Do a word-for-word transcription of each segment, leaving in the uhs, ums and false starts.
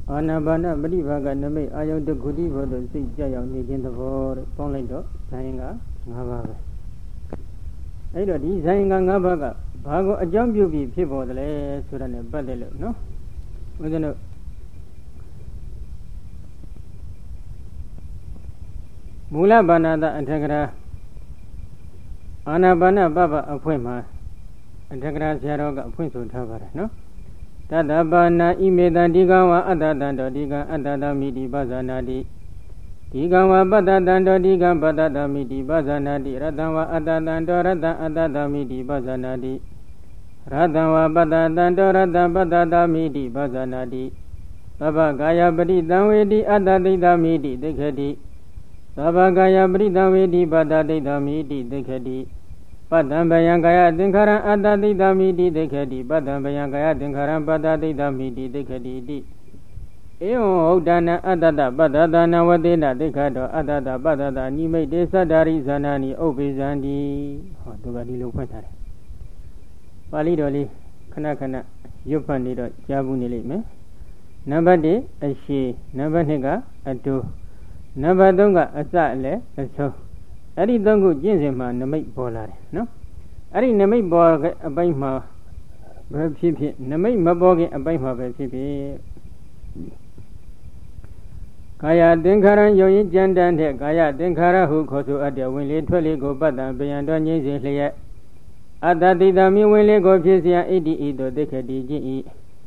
အာနာပါနပရိဘာကနမိတ်အာယုတခုတိဘောတို့စိတ်ကြရောက်နေခြင်းသဘောတဲ့ပေါင်းလိုက်တော့ဇာယင်က၅ပါးပဲအဲ့တော့ဒီဇာယင်က၅ပါးကဘာကိုအကြောင်းပြုပြီးဖြစ်ပေါ်တယ်လဲဆိုတာနဲ့ပတ်သက်လို့နော်ဦးဇင်းတို့မူလဘာနာတအထက်ကရာအာနာပါနပပအဖွင့်မှာအထက်ကရာဆရာတော်ကအဖွင့်ဆိုထားပါတယ်နော်တတပါဏာဣမေတံဒီကံဝါအတ္တတံတောဒီကံအတ္တတမိတိပဇာနာတိဒီကံဝါပတ္တတံတောဒီကံပတ္တတမိတိပဇာနာတိရတံဝါအတ္တတံတောရတံအတ္တတမိတိပဇာနာတိရတံဝါပတ္တတံတောရတံပတ္တတမိတိပဇာနာတိသဗ္ဗကာယပရိတံဝေတိအတ္တတိတမိတိသိက္ခတိသဗ္ဗကာယပရိတံဝေတိပတ္တတိတမိတိသိက္ခတိပတ္တံဗယံကာယသင်္ခါရအတ္တတိတမိတိသိက္ခတိပတ္တံဗယံကာယသင်္ခါရပတ္တတိတမိတိသိက္ခတိတိဧဝံဟုတ်တနာအတ္တတပတ္တတနာဝတိနာသိက္ခတောအတ္တတပတ္တတနိမိတ်တေသတ္တရိဇာနာနိဥပ္ပိဇံတိဟောသူကဒီလိုဖွင့်ထားတယ်ပါဠိတော်လေးခဏခဏရွတ်ဖတ်နေတော့ကြားဘူးနေလိမ့်မယ်နံပါတ်oneအရှိနံပါတ်twoကအတူနံပါတ်threeကအစအလယ်အဆုံးအဲ့ဒီသုံးခုကျင့်စဉ်မှာနမိတ်ပေါ်လာတယ်နော်အဲ့ဒီနမိတ်ပေါ်အပိုင်းမှာပဲဖြစ်ဖြစ်နမိတ်မပေါ်ခင်အပိုင်းမှာပဲဖြစ်ဖြစ်ကာယသင်္ခါရယုံရင်ကြံတန်းတဲ့ကာယသင်္ခါရဟုခေါ်ဆိုအပ်တဲ့ဝင်လေထွက်လေကိုပတ္တံပယံတော်ငြိမ့်စေလျက်အတ္တတိတမြင်ဝင်လေကိုဖြစ်เสียဣတိဤသို့သိက္ခတိခြင်းဤ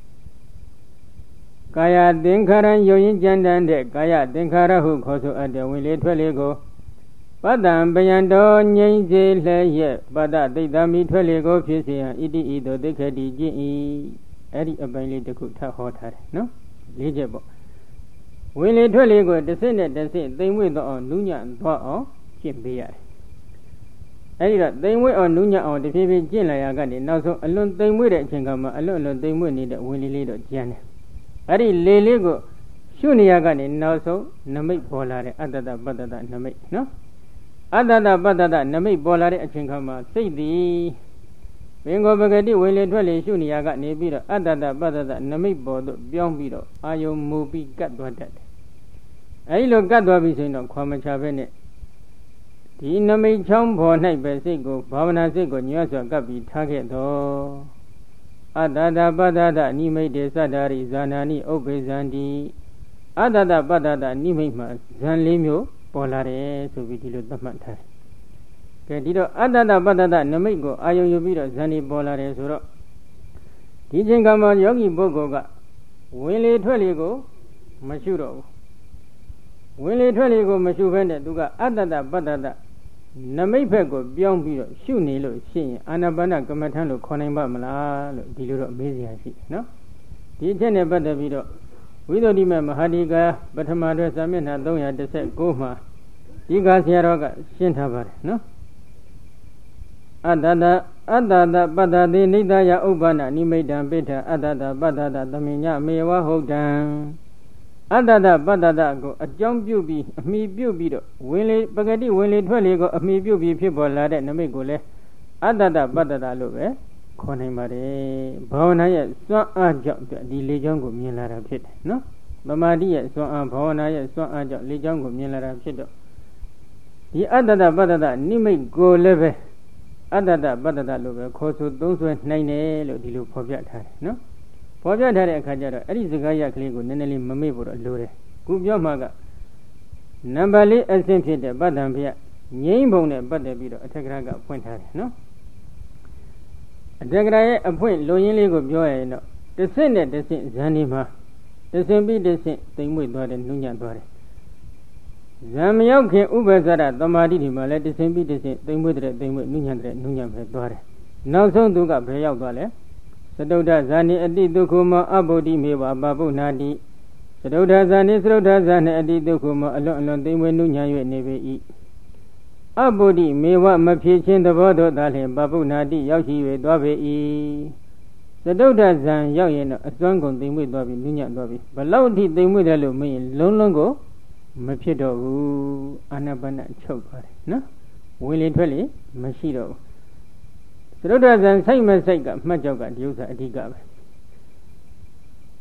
ကာယသင်္ခါရယုံရင်ကြံတန်းတဲ့ကာယသင်္ခါရဟုခေါ်ဆိုအပ်တဲ့ဝင်လေထွက်လေကိုပတ္တံပယံတော်ငြိမ့်စေလျက်ပတ္တတိတမိထွက်လေကိုဖြစ်เสียဣတိဤသို့သိက္ခတိခြင်းဤအဲ့ဒီအပိုင်းလေးတစ်ခုထပ်ဟောထားတယ်နော်လေးချက်ပေါ့ဝင်လေထွက်လေကိုတစ်စစ်နဲ့တစ်စစ်သိမ့်ဝှေ့တော့အောင်နူးညံ့သွားအောင်ကျင့်ပေးရတယ်အဲ့ဒီတော့သိမ့်ဝှေ့အောင်နူးညံ့အောင်တဖြည်းဖြည်းကျင့်လာရကနေနောက်ဆုံးအလွန်သိမ့်ဝှေ့တဲ့အချိန်ကမှအလွန်အလွန်သိမ့်ဝှေ့နေတဲ့ဝင်လေလေးတော့ကျန်တယ်အဲ့ဒီလေလေးကိုရှုနေရကနေနောက်ဆုံးနမိတ်ပေါ်လာတဲ့အတ္တတပတ္တတနမိတ်နော်အတ္တတပတ္တတနမိတ်ပေါ်လာတဲ့အချိန်ခါမှာစိတ်သည်ပင်ကိုပဂတိဝင်လေထွက်လေရှုနေရကနေပြီးတော့အတ္တတပတ္တတနမိတ်ပေါ်သို့ပြောင်းပြီးတော့အာယုံမူပြီးကတ်သွားတတ်တယ်အဲဒီလိုကတ်သွားပြီဆိုရင်တော့ခွာမချပဲနဲ့ဒီနမိတ်ချောင်းပေါ်၌ပဲစိတ်ကိုဘာဝနာစိတ်ကိုညွှတ်စွာကပ်ပြီးထားခဲ့တော့အတ္တတပတ္တတနိမိတ်တေသတ္တရိဇာနာနိဥပ္ပိဇံတိအတ္တတပတ္တတနိမိတ်မှာဇံလေးမျိုးပေါ်လာတယ်ဆိုပြီးဒီလိုသတ်မှတ်ထားတယ်ကဲဒီတော့အတ္တတပတ္တတနမိတ်ကိုအာယုံယူပြီးတော့ဇံနေပေါ်လာတယ်ဆိုတော့ဒီချိန်ကမှယောဂီပုဂ္ဂိုလ်ကဝင်လေထွက်လေကိုမရှုတော့ဘူးဝင်လေထွက်လေကိုမရှုဘဲနဲ့သူကအတ္တတပတ္တတနမိတ်ဘက်ကိုပြောင်းပြီးတော့ရှုနေလို့ရှိရင်အာနာပါနကမ္မထံလို့ခေါ်နိုင်ပါမလားလို့ဒီလိုတော့မေးစရာရှိနော်ဒီအချက်နဲ့ပတ်သက်ပြီးတော့ဝိသုဒ္ဓိမမဟာဒီကာပထမတွဲစာမျက်နှာသုံးရာတစ်ဆယ်ကိုမှာဒီကဆရာတော်ကရှင်းထားပါတယ်နော်အတ္တတအတ္တတပတ္တတိနိဒယဥပ္ပန္နနိမိတ်တံပိဋ္ဌအတ္တတပတ္တတသမိညမေဝဟုတ်တံအတ္တတပတ္တတကိုအကြောင်းပြုပြီးအမိပြုပြီးတော့ဝင်လေပဂတိဝင်လေထွက်လေကိုအမိပြုပြီးဖြစ်ပေါ်လာတဲ့နမိတ်ကိုလည်းအတ္တတပတ္တတလို့ပဲခေါ်နိုင်ပါတယ်ဘာဝနာရဲ့စွမ်းအားကြောင့်ဒီလေးချောင်းကိုမြင်လာတာဖြစ်တယ်နော်သမာဓိရဲ့စွမ်းအားဘာဝနာရဲ့စွမ်းအားကြောင့်လေးချောင်းကိုမြင်လာတာဖြစ်တော့ဒီအတ္တတပတ္တတနိမိတ်ကိုလည်းပဲအတ္တတပတ္တတလို့ပဲခေါ်ဆိုသုံးဆွဲနိုင်တယ်လို့ဒီလိုဖော်ပြထားတယ်နော်ဖော်ပြထားတဲ့အခါကျတော့အဲ့ဒီစကားရကလေးကိုနည်းနည်းလေးမမေ့ဖို့တော့လိုတယ်ခုပြောမှကနံပါတ်လေးအဆင့်ဖြစ်တဲ့ပတ္တံဖယငြိမ်းပုံနဲ့ပတ်သက်ပြီးတော့အထက်ကရာကဖွင့်ထားတယ်နော်အထက်ကရာရဲ့အဖွင့်လိုရင်းလေးကိုပြောရရင်တော့တစ်ဆင့်နဲ့တစ်ဆင့်ဇန်ဒီမှာတစ်ဆင့်ပြီးတစ်ဆင့်သိမ့်မွေ့သွားတယ်နှုံညံ့သွားတယ်ဇံမရောက်ခင်ဥပ္ပဇ္ဇရသမာဓိဒီမှာလည်းတစ်ဆင့်ပြီးတစ်ဆင့်သိမ့်မွေ့တဲ့သိမ့်မွေ့နှုံညံ့တဲ့နှုံညံ့ပဲသွားတယ်နောက်ဆုံးသူကဘယ်ရောက်သွားလဲသတုဒ္ဓဇာနိအတိဒုက္ခမအဘုဒ္ဓိမေဝပပုဏ္ဏတိသတုဒ္ဓဇာနိသတုဒ္ဓဇာနိအတိဒုက္ခမအလွန်အလွန်သိမ့်မွေ့နှုံညံ့၍နေပေ၏အဘုဒ္ဓိမေဝမဖြစ်ခြင်းသဘောတို့သာလျှင်ပပုဏ္ဏတိရောက်ရှိ၍သွားပေ၏သတုဒ္ဓဇံရောက်ရင်တော့အစွမ်းကုန်သိမ့်မွေ့သွားပြီနှုံညံ့သွားပြီဘလောက်အထိသိမ့်မွေ့တယ်လို့မင်းလုံးလုံးကိုမဖြစ်တော့ဘူးအာနာပါနချုပ်သွားတယ်နော်ဝင်လေထွက်လေမရှိတော့ဘူးသရုဒ္ဓဇံစိတ်မစိတ်ကမှတ်ကြောက်ကဒီဥစ္စာအဓိကပဲ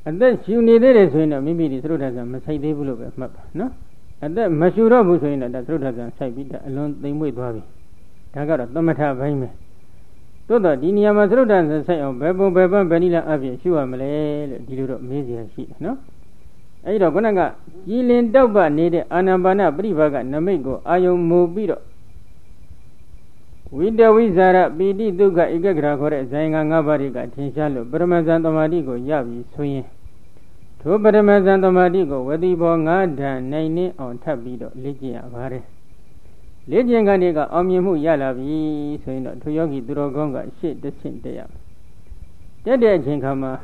အသက်ရှူနေသေးတယ်ဆိုရင်တော့မိမိဒီသရုပ်ထဇံမဆိုင်သေးဘူးလို့ပဲမှတ်ပါနော်အသက်မရှူတော့ဘူးဆိုရင်တော့ဒါသရုပ်ထဇံဆိုင်ပြီးအလွန်သိမ်မွေ့သွားပြီဒါကတော့သမထဘိုင်းပဲသို့တော့ဒီနေရာမှာသရုပ်ထဇံဆိုင်အောင်ဘယ်ပုံဘယ်ပန်းဘယ်နည်းလားအပြင်ရှူရမလဲလို့ဒီလိုတော့မေးစရာရှိတယ်နော်အဲဒီတော့ခုနကကြည်လင်တောက်ပနေတဲ့အာနာပါနပရိပါကနမိတ်ကိုအာယုံမူပြီးတော့ဝိတဝိဇာရပီတိဒုက္ခဧကဂရခေါ်တဲ့ဇာယင်္ဂ၅ပါးတွေကထင်ရှားလို့ပရမဇန်သမာဓိကိုရပြီဆိုရင်ထိုပရမဇန်သမာဓိကိုဝတိဘော၅ဓာတ်နိုင်နေအောင်ထပ်ပြီးတော့လေ့ကျင့်ရပါတယ်လေ့ကျင့်ကနေကအောင်မြင်မှုရလာပြီဆိုရင်တော့ထိုယောဂီသူတော်ကောင်းကရှေ့တစ်ဆင့်တက်ရမယ်တက်တဲ့အချိန်ခါမှာ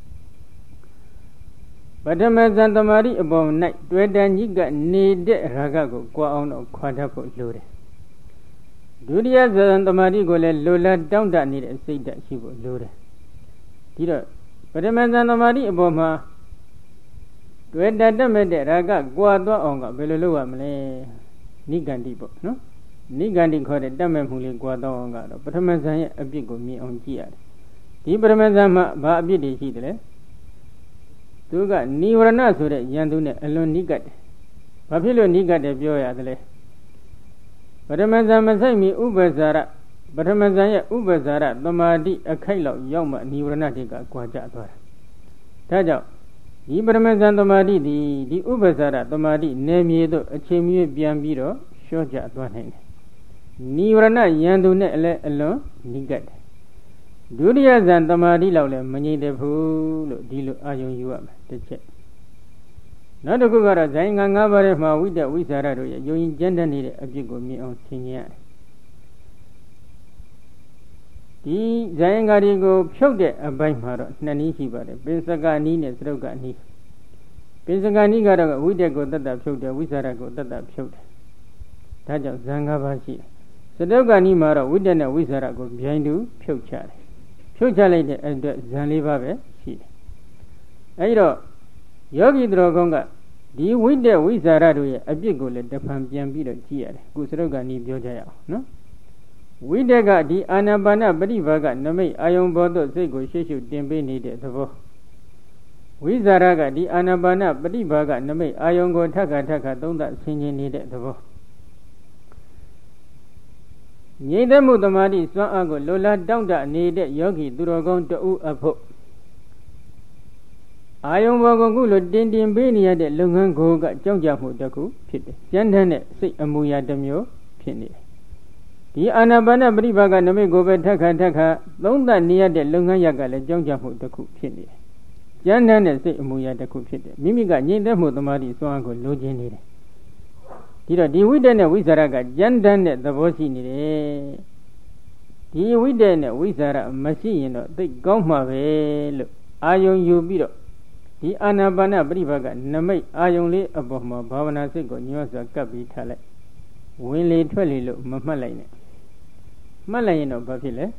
ပထမဇန်သမာဓိအပေါ်၌တွေ့တန်ကြီးကနေတဲ့ရာဂကိုကြွားအောင်တော့ခွာတတ်ဖို့လိုတယ်ဒုတိယဇန်သမာဓိကိုလည်းလိုလားတောင့်တနေတဲ့စိတ်ဓာတ်ရှိဖို့လိုတယ်ဒီတော့ပထမဇန်သမာဓိအပေါ်မှာတွေ့တတ်တတ်မဲ့တဲ့ရာဂကြွားသွားအောင်ကဘယ်လိုလုပ်ရမလဲနိဂန္တိပေါ့နော်နိဂန္တိခေါ်တဲ့တတ်မဲ့မှုလေးကြွားသွားအောင်ကတော့ပထမဇန်ရဲ့အပြစ်ကိုမြင်အောင်ကြည့်ရတယ်ဒီပထမဇန်မှာဘာအပြစ်တွေရှိတယ်လဲသူကနိဝရဏဆိုတဲ့ယန္တုနဲ့အလွန်နိကတ်တယ်ဘာဖြစ်လို့နိကတ်တယ်ပြောရတယ်လဲပထမဇန်မဆိုင်မီဥပ္ပဇာရပထမဇန်ရဲ့ဥပ္ပဇာရသမာဓိအခိုက်လောက်ရောက်မှနိဝရဏတွေကကွာကျသွားတာဒါကြောင့်ဒီပထမဇန်သမာဓိဒီဒီဥပ္ပဇာရသမာဓိနယ်မြေသို့အချိန်မြင့်ပြန်ပြီးတော့လျှော့ကျသွားနိုင်တယ်နိဝရဏယန္တုနဲ့အလဲအလွန်နိကတ်တယ်ဒုတိယဇန်သမာဓိလောက်လည်းမငြိမ့်တဲ့ဘူးလို့ဒီလိုအာယုံယူရမယ်တစ်ချက်နောက်တစ်ခုကတော့ဇိုင်းငံ၅ပါးထဲမှာဝိတ္တဝိသရတို့ရဲ့ယုံကြည်ကျမ်းတတ်နေတဲ့အဖြစ်ကိုမြင်အောင်သင်ကြရတယ်ဒီဇိုင်းငံတွေကိုဖြုတ်တဲ့အပိုင်းမှာတော့နှစ်နည်းရှိပါတယ်ပိစကနည်းနဲ့သရုပ်ကနည်းပိစကနည်းကတော့ဝိတ္တကိုတတ်တာဖြုတ်တယ်ဝိသရကိုတတ်တာဖြုတ်တယ်ဒါကြောင့်ဇန်၅ပါးရှိတယ်သရုပ်ကနည်းမှာတော့ဝိတ္တနဲ့ဝိသရကိုပြိုင်တူဖြုတ်ချတယ်ဖြုတ်ချလိုက်တဲ့အတွက်ဇန်လေးပါးပဲရှိတယ်အဲဒီတော့ယောဂီသူတော်ကောင်းကဒီဝိတ္တဝိဇာရတို့ရဲ့အပြစ်ကိုလည်းတဖန်ပြန်ပြီးတော့ကြည့်ရတယ်ခုစရုပ်ကနီးပြောကြရအောင်နော်ဝိတ္တကဒီအာနာပါနပရိပါကနမိတ်အာယုံဘောသို့စိတ်ကိုရှေ့ရှုတင်ပေးနေတဲ့သဘောဝိဇာရကဒီအာနာပါနပရိပါကနမိတ်အာယုံကိုထပ်ခါထပ်ခါသုံးသဆင်ခြင်နေတဲ့သဘောငြိမ့်သက်မှုသမာဓိစွမ်းအားကိုလိုလားတောင့်တနေတဲ့ယောဂီသူတော်ကောင်းတဦးအဖို့အာယုံဘောကခုလိုတင်တင်ပေးနေရတဲ့လုပ်ငန်းကိုကကြောက်ကြမှုတစ်ခုဖြစ်တယ်။ကျမ်းထမ်းတဲ့စိတ်အမူအရာတစ်မျိုးဖြစ်နေတယ်။ဒီအာနာပါနပရိပါကနမိတ်ကိုပဲထက်ခါထက်ခါသုံးသပ်နေရတဲ့လုပ်ငန်းရကလည်းကြောက်ကြမှုတစ်ခုဖြစ်နေတယ်။ကျမ်းထမ်းတဲ့စိတ်အမူအရာတစ်ခုဖြစ်တယ်။မိမိကငြိမ့်သက်မှုသမာဓိစွမ်းအားကိုလိုချင်နေတယ်။ဒီတော့ဒီဝိတ္တနဲ့ဝိဇာရကကျမ်းထမ်းတဲ့သဘောရှိနေတယ်။ဒီဝိတ္တနဲ့ဝိဇာရမရှိရင်တော့သိကောင်းမှာပဲလို့အာယုံယူပြီးတော့ဒီအာနာပါနပရိပါကနမိတ်အာယုံလေးအပေါ်မှာဘာဝနာစိတ်ကိုညှောစွာကပ်ပြီးထားလိုက်ဝင်လေထွက်လေလို့မမှတ်လိုက်နဲ့မှတ်လိုက်ရင်တော့ဘာဖြစ်လဲ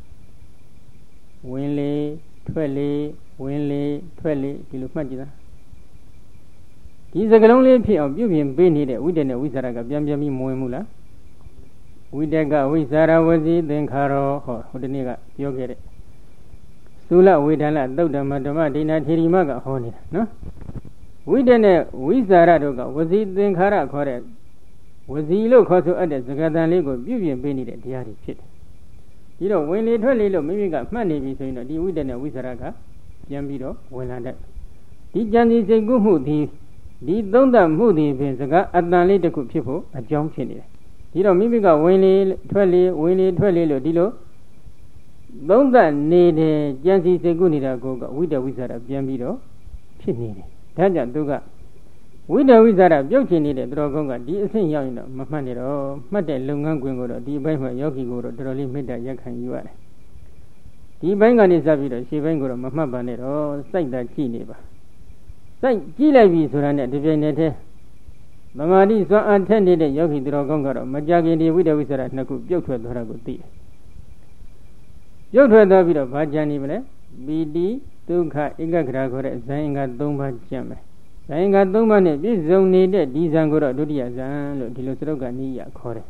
ဝင်လေထွက်လေဝင်လေထွက်လေဒီလိုမှတ်ကြည့်သားဒီစကလုံးလေးဖြစ်အောင်ပြုပြင်ပေးနေတဲ့ဝိတ္တနဲ့ဝိဇာရကပြန်ပြန်ပြီးမဝင်ဘူးလားဝိတ္တကဝိဇာရဝစီသင်္ခါရောဟောဟိုဒီနေ့ကပြောခဲ့တဲ့သုလဝေဒလသုတ်ဓမ္မဓမ္မဒိနာထေရီမကဟောနေတာနော်ဝိတ္တနဲ့ဝိဇာရတို့ကဝစီသင်္ခါရခေါ်တဲ့ဝစီလို့ခေါ်ဆိုအပ်တဲ့စကားတန်လေးကိုပြုပြင်ပေးနေတဲ့တရားတွေဖြစ်တယ်ဒီတော့ဝင်လေထွက်လေလို့မိမိကမှတ်နေပြီဆိုရင်တော့ဒီဝိတ္တနဲ့ဝိဇာရကပြန်ပြီးတော့ဝင်လာတတ်ဒီကြံစီစိတ်ကူးမှုဒီဒီသုံးသပ်မှုဒီဖြင့်စကားအတန်လေးတစ်ခုဖြစ်ဖို့အကြောင်းဖြစ်နေတယ်ဒီတော့မိမိကဝင်လေထွက်လေဝင်လေထွက်လေလို့ဒီလိုသုံးသပ်နေတယ်ကြံစီစိတ်ကူးနေတာကိုကဝိတ္တဝိဇာရပြန်ပြီးတော့ဖြစ်နေတယ်ဒါကြောင့်သူကဝိတ္တဝိဇာရပြုတ်ချင်နေတဲ့သူတော်ကောင်းကဒီအဆင့်ရောက်ရင်တော့မမှတ်နဲ့တော့မှတ်တဲ့လုပ်ငန်းခွင်ကိုတော့ဒီဘက်မှာယောဂီကိုတော့တော်တော်လေးမေတ္တာရက်ခံယူရတယ်ဒီဘက်ကနေစပြီးတော့ရှေ့ဘက်ကိုတော့မမှတ်ပါနဲ့တော့စိုက်တာကြည့်နေပါစိုက်ကြည့်လိုက်ပြီဆိုတာနဲ့ဒီပြိုင်နဲ့တည်းသမာဓိစွမ်းအားထက်နေတဲ့ယောဂီသူတော်ကောင်းကတော့မကြခင်ဒီဝိတ္တဝိဇာရနှစ်ခုပြုတ်ထွက်သွားတာကိုသိတယ်ပြုတ်ထွက်သွားပြီးတော့ဘာကြံနေမလဲပီတိဒုက္ခဧကဂရခေါ်တဲ့ဇာယင်္ဂသုံးပါးကြံမယ်ဇာယင်္ဂသုံးပါးနဲ့ပြည့်စုံနေတဲ့ဒီဇံကိုတော့ဒုတိယဇံလို့ဒီလိုစရုပ်ကနိယခေါ်တယ်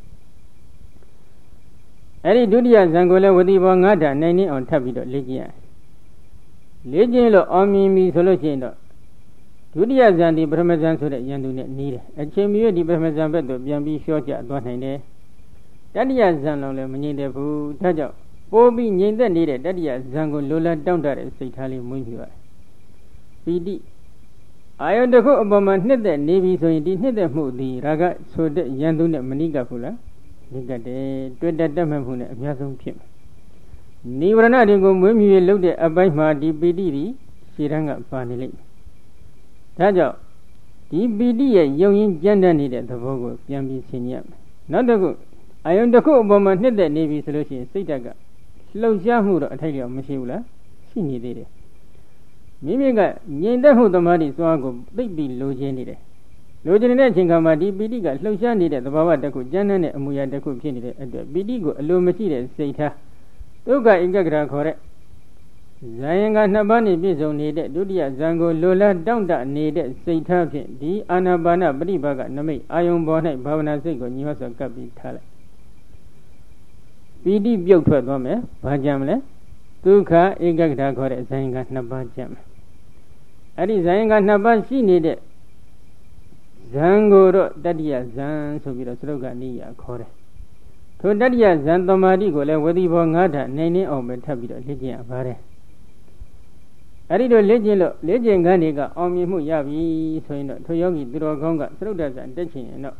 အဲ့ဒီဒုတိယဇံကိုလည်းဝတိဘောငါးဓာတ်နိုင်နေအောင်ထပ်ပြီးတော့လေ့ကျင့်ရလေ့ကျင့်လို့အောင်မြင်ပြီဆိုလို့ရှိရင်တော့ဒုတိယဇန်ဒီပထမဇန်ဆိုတဲ့ယန္တုနဲ့နီးတယ်အချိန်မရွေးဒီပထမဇန်ဘက်သို့ပြန်ပြီးလျှော့ကျသွားနိုင်တယ်တတိယဇန်လုံးလည်းမငြိမ့်တဲ့ဘူးဒါကြောင့်ပိုးပြီးငြိမ့်သက်နေတဲ့တတိယဇန်ကိုလိုလားတောင့်တတဲ့စိတ်ထားလေးမွေးမြူရတယ်ပီတိအာယုတစ်ခုအပေါ်မှာနှစ်သက်နေပြီဆိုရင်ဒီနှစ်သက်မှုသည်ရာဂဆိုတဲ့ယန္တုနဲ့မနိကဘူးလားနိကတယ်တွေ့တဲ့တက်မှတ်မှုနဲ့အများဆုံးဖြစ်မယ်နိဗ္ဗာန်တွေကိုမွေးမြူရလုပ်တဲ့အပိုင်းမှာဒီပီတိသည်ရှေ့တန်းကပါနေလိမ့်မယ်ဒါကြောင့်ဒီပီတိရဲ့ယုံရင်ကြမ်းတမ်းနေတဲ့သဘောကိုပြန်ပြီးရှင်းရမယ်နောက်တစ်ခုအာယုတစ်ခုအပေါ်မှာနှစ်သက်နေပြီဆိုလို့ရှိရင်စိတ်ဓာတ်ကလှုပ်ရှားမှုတော့အထိုက်လျောက်မရှိဘူးလားရှိနေသေးတယ်မိမိကငြိမ်သက်မှုသမာဓိစွမ်းကိုသိပြီးလိုချင်နေတယ်လိုချင်နေတဲ့အချိန်ခါမှာဒီပီတိကလှုပ်ရှားနေတဲ့သဘာဝတစ်ခုကြမ်းတမ်းတဲ့အမူအရာတစ်ခုဖြစ်နေတဲ့အတွက်ပီတိကိုအလိုမရှိတဲ့စိတ်ထားဒုက္ခဧကဂရခေါ်တဲ့ဇာယင်္ဂနှစ်ပါးနဲ့ပြည့်စုံနေတဲ့ဒုတိယဇံကိုလိုလားတောင့်တနေတဲ့စိတ်ထားဖြင့်ဒီအာနာပါနပရိပါကနမိတ်အာယုံပေါ်၌ဘာဝနာစိတ်ကိုညီမစွာကပ်ပြီးထားလိုက်ပီတိပြုတ်ထွက်သွားမယ်ဘာကြံမလဲဒုက္ခဧကဂရခေါ်တဲ့ဇာယင်္ဂနှစ်ပါးကြံမယ်အဲ့ဒီဇာယင်္ဂနှစ်ပါးရှိနေတဲ့ဇံကိုတော့တတိယဇံဆိုပြီးတော့သရုပ်ကနိယခေါ်တယ်ထိုတတိယဇံသမာဓိကိုလည်းဝတိဘောငါးဓာတ်နိုင်နေအောင်ပဲထပ်ပြီးတော့လေ့ကျင့်ရပါတယ်အဲ့ဒီတော့လေ့ကျင့်လို့လေ့ကျင့်ခန်းတွေကအောင်မြင်မှုရပြီဆိုရင်တော့ထိုယောဂီသူတော်ကောင်းကသရုပ်တဇံတက်ချင်ရင်တော့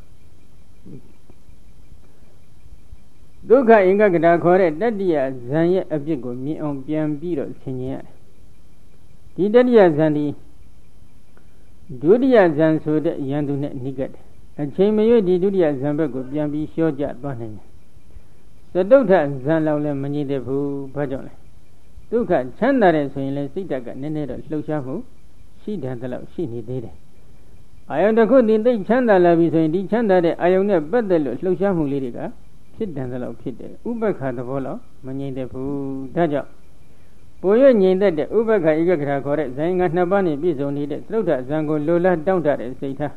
ဒုက္ခအင်္ဂကတာခေါ်တဲ့တတိယဇံရဲ့အပြစ်ကိုမြင်အောင်ပြန်ပြီးတော့ဆင်ခြင်ရတယ်ဒီတတိယဇံဒီဒုတိယဇံဆိုတဲ့ယန္တုနဲ့နိကတ်တယ်အချိန်မရွေးဒီဒုတိယဇံဘက်ကိုပြန်ပြီးလျှော့ကျသွားနိုင်တယ်သတုဋ္ဌဇံလောက်လည်းမငြိတဲ့ဘူးဘာကြောင့်လဲဒုက္ခချမ်းသာတယ်ဆိုရင်လည်းစိတ်ဓာတ်ကနည်းနည်းတော့လှုပ်ရှားမှုရှိတယ်တလို့ရှိနေသေးတယ်အာယုန်တစ်ခုတည်သိချမ်းသာလာပြီဆိုရင်ဒီချမ်းသာတဲ့အာယုန်နဲ့ပတ်သက်လို့လှုပ်ရှားမှုလေးတွေကဖြစ်တယ်တလို့ဖြစ်တယ်ဥပ္ပခါသဘောလောက်မငြိတဲ့ဘူးဒါကြောင့်ပိုရငြိမ်သက်တဲ့ဥပ္ပခါဧကဂရခေါ်တဲ့ဇာယင်္ဂနှစ်ပါးနဲ့ပြည့်စုံနေတဲ့သရုပ်ထဇံကိုလိုလားတောင့်တတဲ့စိတ်ထား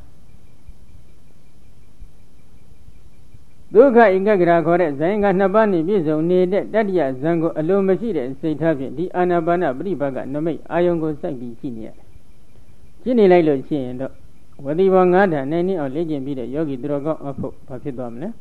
ဒုက္ခဧကဂရခေါ်တဲ့ဇာယင်္ဂနှစ်ပါးနဲ့ပြည့်စုံနေတဲ့တတိယဇံကိုအလိုမရှိတဲ့စိတ်ထားဖြင့်ဒီအာနာပါနပရိပါကနမိတ်အာယုံကိုစိုက်ပြီးကြည့်နေရတယ်ကြည့်နေလိုက်လို့ရှိရင်တော့ဝတိဘောငါးဓာတ်နိုင်နေအောင်လေ့ကျင့်ပြီးတဲ့ယောဂီသူတော်ကောင်းအဖို့ဘာဖြစ်သွားမလဲ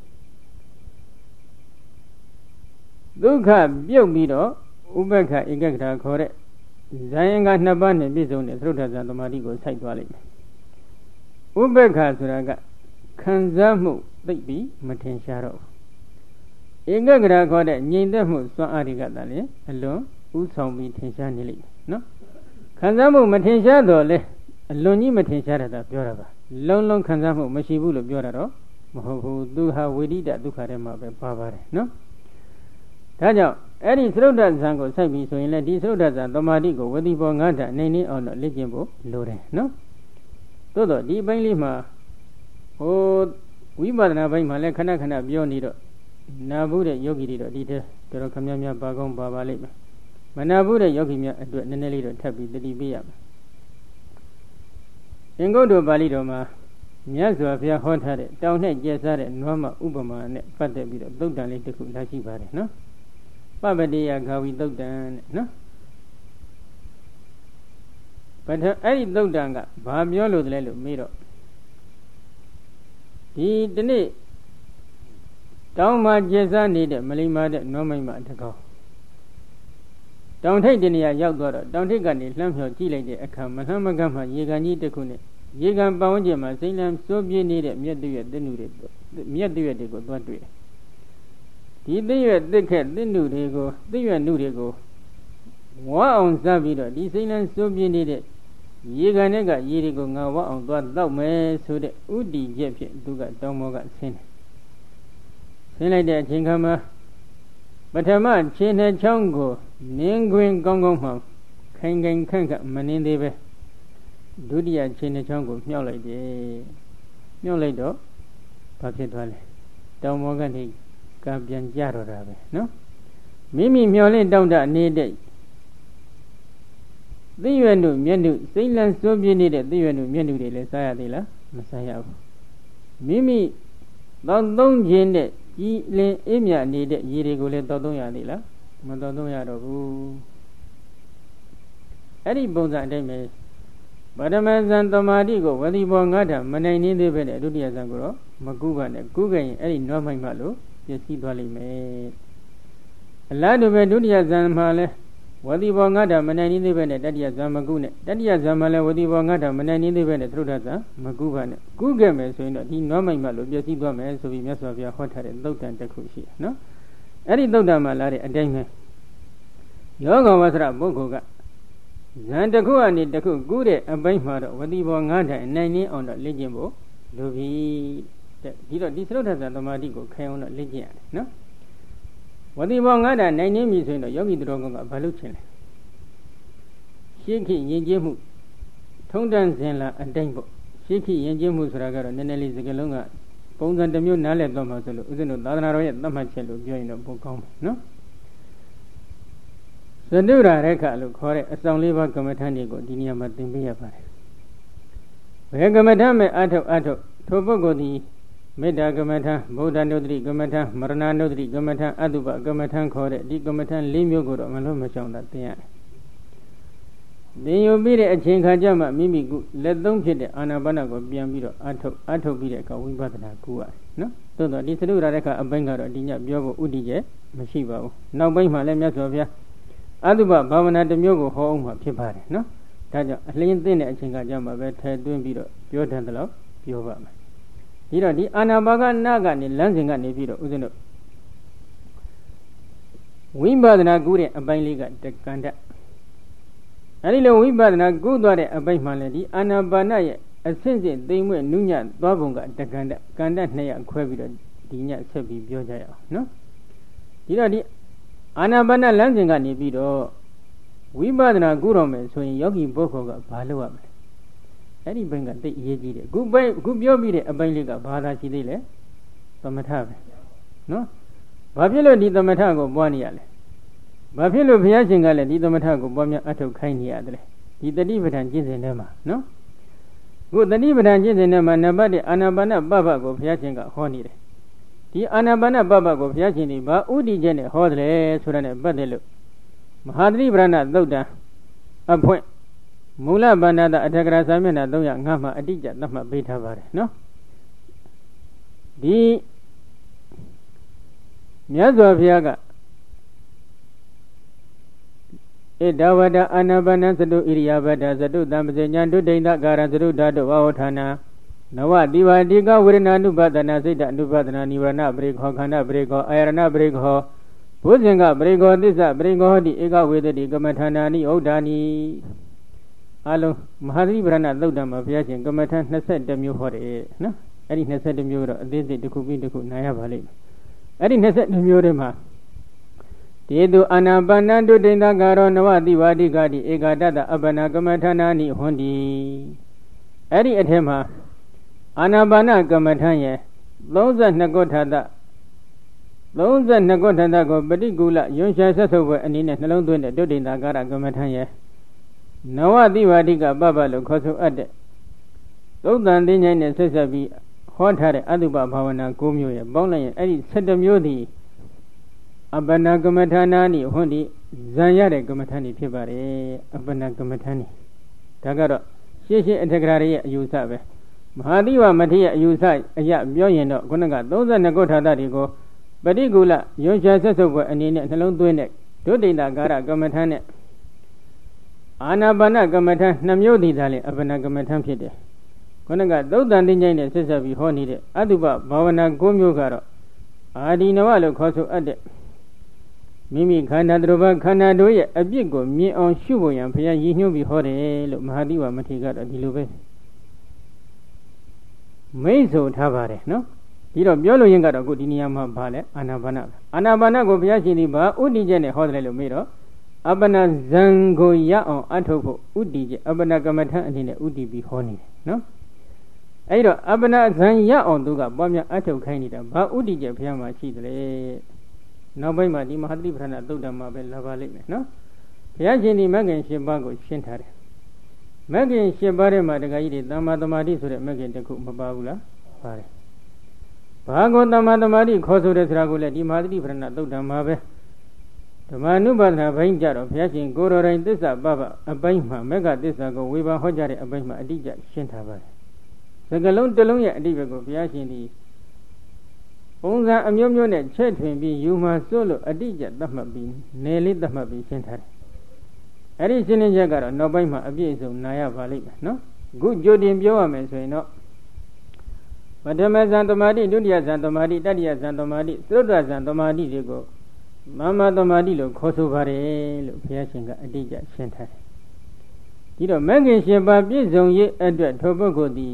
ဒုက္ခပြုတ်ပြီးတော့ဥပ္ပခဧကဂရခေါ်တဲ့ဇာယင်္ဂနှစ်ပါးနဲ့ပြည့်စုံတဲ့သရုပ်ထဇံသမာဓိကိုစိုက်သွားလိမ့်မယ်ဥပ္ပခဆိုတာကခံစားမှုသိပြီးမထင်ရှားတော့ဘူးဧကဂရခေါ်တဲ့ငြိမ်သက်မှုစွမ်းအားတွေကတည်းကအလွန်ဥဆောင်ပြီးထင်ရှားနေလိမ့်မယ်နော်ခံစားမှုမထင်ရှားတော့လေအလွန်ကြီးမထင်ရှားတာပြောတာပါလုံးလုံးခံစားမှုမရှိဘူးလို့ပြောတာတော့မဟုတ်ဘူးသူဟာဝိရိဒဒုက္ခထဲမှာပဲပါပါတယ်နော်ဒါကြောင့်အဲ့ဒီသရုပ်တဇံကိုစိုက်ပြီးဆိုရင်လည်းဒီသရုပ်တဇံသမာဓိကိုဝတိဘောငါးဓာတ်နိုင်နေအောင်တော့လေ့ကျင့်ဖို့လိုတယ်နော်သို့တော့ဒီပိုင်းလေးမှာဟိုဝိပဿနာပိုင်းမှာလည်းခဏခဏပြောနေတော့နာဘူးတဲ့ယောဂီတွေတော့ဒီတဲ့တော်တော်ခမည်းများပါကောင်းပါပါလိမ့်မယ်မနာဘူးတဲ့ယောဂီများအတွက်နည်းနည်းလေးတော့ထပ်ပြီးတတိပေးရမယ်အင်္ဂုတ္တပါဠိတော်မှာမြတ်စွာဘုရားဟောထားတဲ့တောင်နဲ့ကျက်စားတဲ့နွားမဥပမာနဲ့ပတ်သက်ပြီးတော့သုတ်တန်လေးတစ်ခုလာရှိပါတယ်နော်ပပတိယဂါဝီသုတ်တန်တဲ့နော်ပထအဲ့ဒီသုတ်တန်ကဘာပြောလို့လဲလို့မေးတော့ဒီတနေ့တောင်မှာကျက်စားနေတဲ့မလိမ္မာတဲ့နွားမိမတကောင်တောင်ထိပ်တနေရာရောက်သွားတော့တောင်ထိပ်ကနေလှမ်းဖြောကြည့်လိုက်တဲ့အခါမလှမ်းမကမ်းမှရေကန်ကြီးတစ်ခုနဲ့ရေကန်ပတ်ဝန်းကျင်မှာစိမ့်လန်းစိုးပြင်းနေတဲ့မြက်တရွက်သစ်နုတွေမြက်တရွက်တွေကိုသွားတွေ့တယ်ဒီသစ်ရွက်သစ်ခက်သစ်နုတွေကိုသစ်ရွက်နုတွေကိုဝါအောင်စပ်ပြီးတော့ဒီစိမ့်လန်းစိုးပြင်းနေတဲ့ရေကန်တွေကရေတွေကိုငါဝါအောင်သွားတောက်မယ်ဆိုတဲ့ဥတီချက်ဖြင့်သူကတောင်းမောကဆင်းတယ်ဆင်းလိုက်တဲ့အချိန်ခါမှာပထမခြေနှစ်ချောင်းကိုနင်းခွင်းကောင်းကောင်းမှခိုင်ခိုင်ခန့်ခန့်မနင်းသေးပဲဒုတိယခြေနှစ်ချောင်းကိုမြှောက်လိုက်တယ်မြှောက်လိုက်တော့ဘာဖြစ်သွားလဲတောင်မောကနေကံပြန်ကြတော့တာပဲနော်မိမိမျောလင့်တောင့်တနေတဲ့သိရွယ်နုမျက်နှုစိမ့်လန်းစိုးပြင်းနေတဲ့သိရွယ်နုမျက်နှုတွေလည်းစားရသေးလားမစားရဘူးမိမိသောသုံးခြင်းနဲ့ကြည်လင်အေးမြနေတဲ့ရေတွေကိုလည်းသောသုံးရသေးလားမသောသုံးရတော့ဘူးအဲ့ဒီပုံစံအတိုင်းပဲပထမဇန်သမာဓိကိုဝတိဘောငါးတာမနိုင်နေသေးပဲနဲ့ဒုတိယဇန်ကိုတော့မကူပါနဲ့ကူခဲ့ရင်အဲ့ဒီနွားမိုက်မှလို့ပျက်စီးသွားလိမ့်မယ်အလားတူပဲဒုတိယဇန်မှာလဲဝတိဘောငါးတာမနိုင်နေသေးပဲနဲ့တတိယဇန်မကူနဲ့တတိယဇန်မှာလဲဝတိဘောငါးတာမနိုင်နေသေးပဲနဲ့သုဒ္ဓဇန်မကူပါနဲ့ကူခဲ့မယ်ဆိုရင်တော့ဒီနွားမိုက်မှလို့ပျက်စီးသွားမယ်ဆိုပြီးမြတ်စွာဘုရားဟောထားတဲ့သုတ်တန်တစ်ခုရှိတယ်နော်အဲ့ဒီသုတ်တန်မှာလာတဲ့အတိုင်းပဲယောဂဝဆရပုဂ္ဂိုလ်ကဇန်တစ်ခုအနေတစ်ခုကူးတဲ့အပိုင်းမှာတော့ဝတိဘောငါးတိုင်နိုင်နေအောင်တော့လေ့ကျင့်ဖို့လိုပြီတဲ့ဒီတော့ဒီသရုပ်ထသမာဓိကိုခိုင်အောင်တော့လေ့ကျင့်ရတယ်နော်ဝတိဘောငါးတိုင်နိုင်နေပြီဆိုရင်တော့ယောဂီတော်ကောကဘာလုပ်ချင်လဲရှင်းခိယဉ်ကျေးမှုထုံးတမ်းစဉ်လာအတိုင်းပေါ့ရှင်းခိယဉ်ကျေးမှုဆိုတာကတော့နည်းနည်းလေးစကားလုံးကပုံစံတစ်မျိုးနားလည်တော့မှဆိုလို့ဦးဇင်းတို့သာသနာတော်ရဲ့သတ်မှတ်ချက်လို့ပြောရင်တော့ပိုကောင်းပါနော်သတုရရခလို့ခေါ်တဲ့အဆောင်လေးပါးကမ္မထန်တွေကိုဒီနေရာမှာသင်ပေးရပါတယ်။ဘယ်ကမ္မထန်မဲ့အထုတ်အထုတ်ထိုပုဂ္ဂိုလ်သည်မေတ္တာကမ္မထန်ဗုဒ္ဓနုဒ္ဓတိကမ္မထန်မရဏနုဒ္ဓတိကမ္မထန်အတုပကမ္မထန်ခေါ်တဲ့ဒီကမ္မထန်၄မျိုးကိုတော့မလွတ်မရှောင်တာသင်ရတယ်။သင်ယူပြီးတဲ့အချိန်ခါကျမှမိမိကလက်သုံးဖြစ်တဲ့အာနာပါနကိုပြန်ပြီးတော့အထုတ်အထုတ်ပြီးတဲ့အခါဝိပဿနာကူရတယ်နော်။သို့တော့ဒီသတုရရခအပိုင်းကတော့ဒီညပြောဖို့ဥဒိကျမရှိပါဘူး။နောက်ပိုင်းမှာလည်းမြတ်စွာဘုရားအတုပဘာဝနာတစ်မျိုးကိုဟောအောင်မှာဖြစ်ပါတယ်နော်ဒါကြောင့်အလင်းသိတဲ့အချိန်ကကြမှာပဲထဲသွင်းပြီးတော့ပြောတယ်လို့ပြောပါမယ်ဒီတော့ဒီအာနာပါကနာကနေလမ်းစဉ်ကနေပြီးတော့ဦးဇင်းတို့ဝိပဿနာကူးတဲ့အပိုင်းလေးကတက္ကန္တအဲဒီလိုဝိပဿနာကူးသွားတဲ့အပိုင်းမှလည်းဒီအာနာပါနရဲ့အဆင့်ဆင့်သိမ့်မွေ့နုညံ့သွားပုံကတက္ကန္တကန္တနှစ်ရခွဲပြီးတော့ဒီညဆက်ပြီးပြောကြရအောင်နော်ဒီတော့ဒီအာနာပါနလမ်းစဉ်ကနေပြီးတော့ဝိပဿနာကုတော်မယ်ဆိုရင်ယောဂီပုဂ္ဂိုလ်ကဘာလုပ်ရမလဲအဲ့ဒီဘက်ကသိအရေးကြီးတယ်အခုပိုင်းအခုပြောပြီးတဲ့အပိုင်းလေးကဘာသာရှိသေးလဲသမထပဲနော်ဘာဖြစ်လို့ဒီသမထကိုပွားနေရလဲဘာဖြစ်လို့ဘုရားရှင်ကလည်းဒီသမထကိုပွားများအထောက်ခိုင်းနေရတယ်ဒီတတိပဋ္ဌာန်ကျင့်စဉ်ထဲမှာနော်အခုတတိပဋ္ဌာန်ကျင့်စဉ်ထဲမှာနံပါတ်အာနာပါနပပ္ပကိုဘုရားရှင်ကဟောနေတယ်ဒီအာနာပါနပပ္ပကိုဘုရားရှင်ဒီဘာဥဒိကျနဲ့ဟောတယ်ဆိုတာနဲ့ပတ်သက်လို့မဟာသတိပဋ္ဌာန်သုတ်တံအဖွင့်မူလဗန္ဒတာအထက်ကရာစာမျက်နှာ၃၀၅မှာအတိအကျသတ်မှတ်ပေးထားပါတယ်နော်ဒီမြတ်စွာဘုရားကဧတဝတအာနာပါနသတုဣရိယာပတ္တသတုတံပဇေညာတုဒိဋ္ဌကာရသတုဓာတုဝဟောဌာနာနဝတိဝတိကဝေဒနာနုပဒနာစိတ်တအနုပဒနာနိဝရဏပရိခောခန္ဓာပရိခောအာယရဏပရိခောဘုဇင်ကပရိခောသစ္စာပရိခောဟောတိဧကဝေဒတိကမ္မထာနာနိဩဒာနိအလုံးမဟာသတိပဋ္ဌာန်သုတ်တံမှာဘုရားရှင်ကမ္မထာ၂၁မျိုးဟောတယ်နော်အဲ့ဒီ၂၁မျိုးတော့အသေးစိတ်တစ်ခုပြီးတစ်ခုနားရပါလိမ့်မယ်အဲ့ဒီ၂၁မျိုးတွေမှာတေတုအာနာပါနတုဒိဋ္ဌကာရောနဝတိဝတိကတိဧကတတအပ္ပနာကမ္မထာနာနိဟွန်တိအဲ့ဒီအထက်မှာအာနာပါနကမ္မထာရဲ့၃၂ခုထာတ၃၂ခုထာတကိုပฏิကူလယွန်ရှာဆက်ဆုပ်ပွဲအနေနဲ့နှလုံးသွင်းတဲ့တုဒိဋ္ဌကာရကမ္မထာရဲ့နဝတိဝတိကပပ္ပလို့ခေါ်ဆိုအပ်တဲ့သုတ်တန်သိဉ္ဇနဲ့ဆက်ဆက်ပြီးဟောထားတဲ့အတုပဘာဝနာ၉မျိုးရဲ့ပေါင်းလိုက်ရင်အဲ့ဒီ၁၇မျိုးသည်အပ္ပနာကမ္မထာနာနိဟွန်ဒီဇံရတဲ့ကမ္မထာနိဖြစ်ပါတယ်အပ္ပနာကမ္မထာနိဒါကတော့ရှင်းရှင်းအထက်ကရာရဲ့အယူဆပဲမဟာတိဝမထေရရဲ့အယူဆအရပြောရင်တော့ခုနက၃၂ခုထာတတွေကိုပฏิကူလယွန်ရှာဆက်ဆုပ်ပွဲအနေနဲ့နှလုံးသွင်းတဲ့ဒုတိယကာရကမ္မထာနဲ့အာနာပါနကမ္မထာနှစ်မျိုးတည်တာလေအပ္ပနာကမ္မထာဖြစ်တယ်ခုနကသုတ်တန်သိဉ္ဇနဲ့ဆက်ဆက်ပြီးဟောနေတဲ့အတုပဘာဝနာ၉မျိုးကတော့အာဒီနဝလို့ခေါ်ဆိုအပ်တဲ့မိမိခန္ဓာသူဘာခန္ဓာတို့ရဲ့အပြစ်ကိုမြင်အောင်ရှုဖို့ရန်ဘုရားရည်ညွှန်းပြီးဟောတယ်လို့မဟာတိဝမထေရကတော့ဒီလိုပဲမိတ်ဆိုထားပါတယ်နော်ဒီတော့ပြောလို့ရင်ကတော့အခုဒီနေရာမှာဗာလဲအာနာပါနအာနာပါနကိုဘုရားရှင်ဒီဘာဥဒိကျနဲ့ဟောတယ်လို့မေးတော့အပ္ပနာဇံကိုရအောင်အထုတ်ဖို့ဥဒိကျအပ္ပနာကမ္မထာအနေနဲ့ဥဒိပြီးဟောနေတယ်နော်အဲ့တော့အပ္ပနာဇံရအောင်သူကပွားများအထုတ်ခိုင်းနေတာဘာဥဒိကျဘုရားမှာရှိတယ်နောက်ပိုင်းမှာဒီမဟာသတိပဋ္ဌာန်သုတ်တံမှာပဲလာပါလိမ့်မယ်နော်ဘုရားရှင်ဒီမဂ္ဂင်၈ပါးကိုရှင်းထားတယ်မဂ္ဂင်၈ပါးထဲမှာတခါကြီးတွေသမ္မာသမာဓိဆိုတဲ့မဂ္ဂင်တစ်ခုမပါဘူးလားပါတယ်ဘာကိုသမ္မာသမာဓိခေါ်ဆိုတဲ့ဆရာကိုလည်းဒီမဟာသတိပဋ္ဌာန်သုတ်တံမှာပဲဓမ္မနုပါဒနာဘိန်းကြတော့ဘုရားရှင်ကိုယ်တော်တိုင်သစ္စာပပအပိုင်းမှာမေဃသစ္စာကိုဝေဘာဟောကြားတဲ့အပိုင်းမှာအတိအကျရှင်းထားပါတယ်စကလုံးတစ်လုံးရဲ့အတိပ္ပယ်ကိုဘုရားရှင်ဒီပုံစံအမျိုးမျိုးနဲ့ချဲ့ထွင်ပြီးယူမှစွလို့အတိအကျသတ်မှတ်ပြီးနယ်လေးသတ်မှတ်ပြီးရှင်းထားတယ်အဲ့ဒီရှင်းလင်းချက်ကတော့နောက်ပိုင်းမှာအပြည့်အစုံနာရပါလိမ့်မယ်နော်အခုကြိုတင်ပြောရမယ်ဆိုရင်တော့ပထမဇန်သမာဓိဒုတိယဇန်သမာဓိတတိယဇန်သမာဓိသုတ္တဇန်သမာဓိတွေကိုမမသမာဓိလို့ခေါ်ဆိုပါတယ်လို့ဘုရားရှင်ကအတိအကျရှင်းထားတယ်ဒီတော့မဂ္ဂင်ရှင်ပါပြည့်စုံရေးအတွက်ထိုပုဂ္ဂိုလ်ဒီ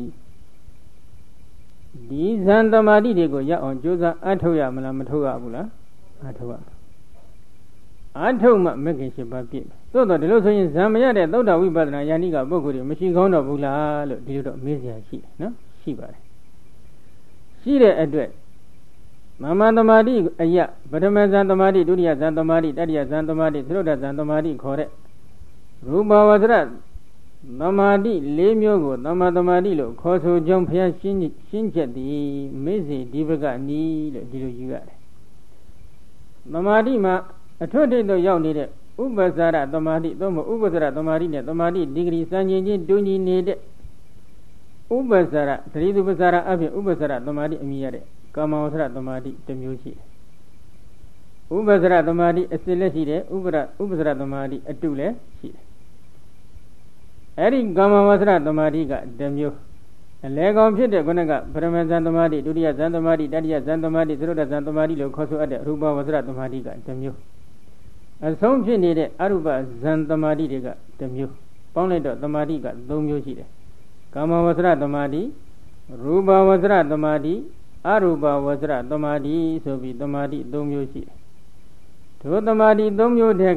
ဒီဇန်သမာဓိတွေကိုရအောင်ကြိုးစားအထောက်ရမလားမထုတ်ရဘူးလားအထုတ်ရအထုတ်မှမဂ္ဂင်ရှင်ပါပြည့်သို့တော့ဒီလိုဆိုရင်ဇန်မရတဲ့သုဒ္ဓဝိပဿနာယန္တိကပုဂ္ဂိုလ်တွေမရှိကောင်းတော့ဘူးလားလို့ဒီလိုတော့မေးစရာရှိတယ်နော်ရှိပါတယ်ရှိတဲ့အတွက်မမသမာဓိအယပထမဇန်သမာဓိဒုတိယဇန်သမာဓိတတိယဇန်သမာဓိသရုတ်တဇန်သမာဓိခေါ်တဲ့ရူပဝဇ္ဇရသမာဓိ၄မျိုးကိုသမ္မာသမာဓိလို့ခေါ်ဆိုကြောင်းဘုရားရှင်းရှင်းချက်သည်မေဇေဒီပကနီလို့ဒီလိုယူရတယ်သမာဓိမှာအထွတ်ထိပ်သို့ရောက်နေတဲ့ဥပ္ပဇ္ဇရသမာဓိသို့မဟုတ်ဥပ္ပဇ္ဇရသမာဓိနဲ့သမာဓိဒီဂရီစံချိန်ချင်းတူညီနေတဲ့ဥပ္ပဇ္ဇရသတိဥပ္ပဇ္ဇရအပြင်ဥပ္ပဇ္ဇရသမာဓိအမည်ရတဲ့ကာမဝဇ္ဇရသမာဓိတစ်မျိုးရှိတယ်ဥပ္ပဇ္ဇရသမာဓိအစစ်လည်းရှိတယ်ဥပ္ပရဥပ္ပဇ္ဇရသမာဓိအတုလည်းရှိတယ်အဲ့ဒီကာမဝဇ္ဇရသမာဓိကတစ်မျိုးအလဲကောင်ဖြစ်တဲ့ခုနကပရမဇန်သမာဓိဒုတိယဇန်သမာဓိတတိယဇန်သမာဓိသရုတ်တဇန်သမာဓိလို့ခေါ်ဆိုအပ်တဲ့ရူပဝဇ္ဇရသမာဓိကတစ်မျိုးအဆုံးဖြစ်နေတဲ့အရူပဇန်သမာဓိတွေကတစ်မျိုးပေါင်းလိုက်တော့သမာဓိကသုံးမျိုးရှိတယ်ကာမဝဇ္ဇရသမာဓိရူပဝဇ္ဇရသမာဓိအရူပဝဇ္ဇရသမာဓိဆိုပြီးသမာဓိသုံးမျိုးရှိတယ်ထိုသမာဓိသုံးမျိုးတည်း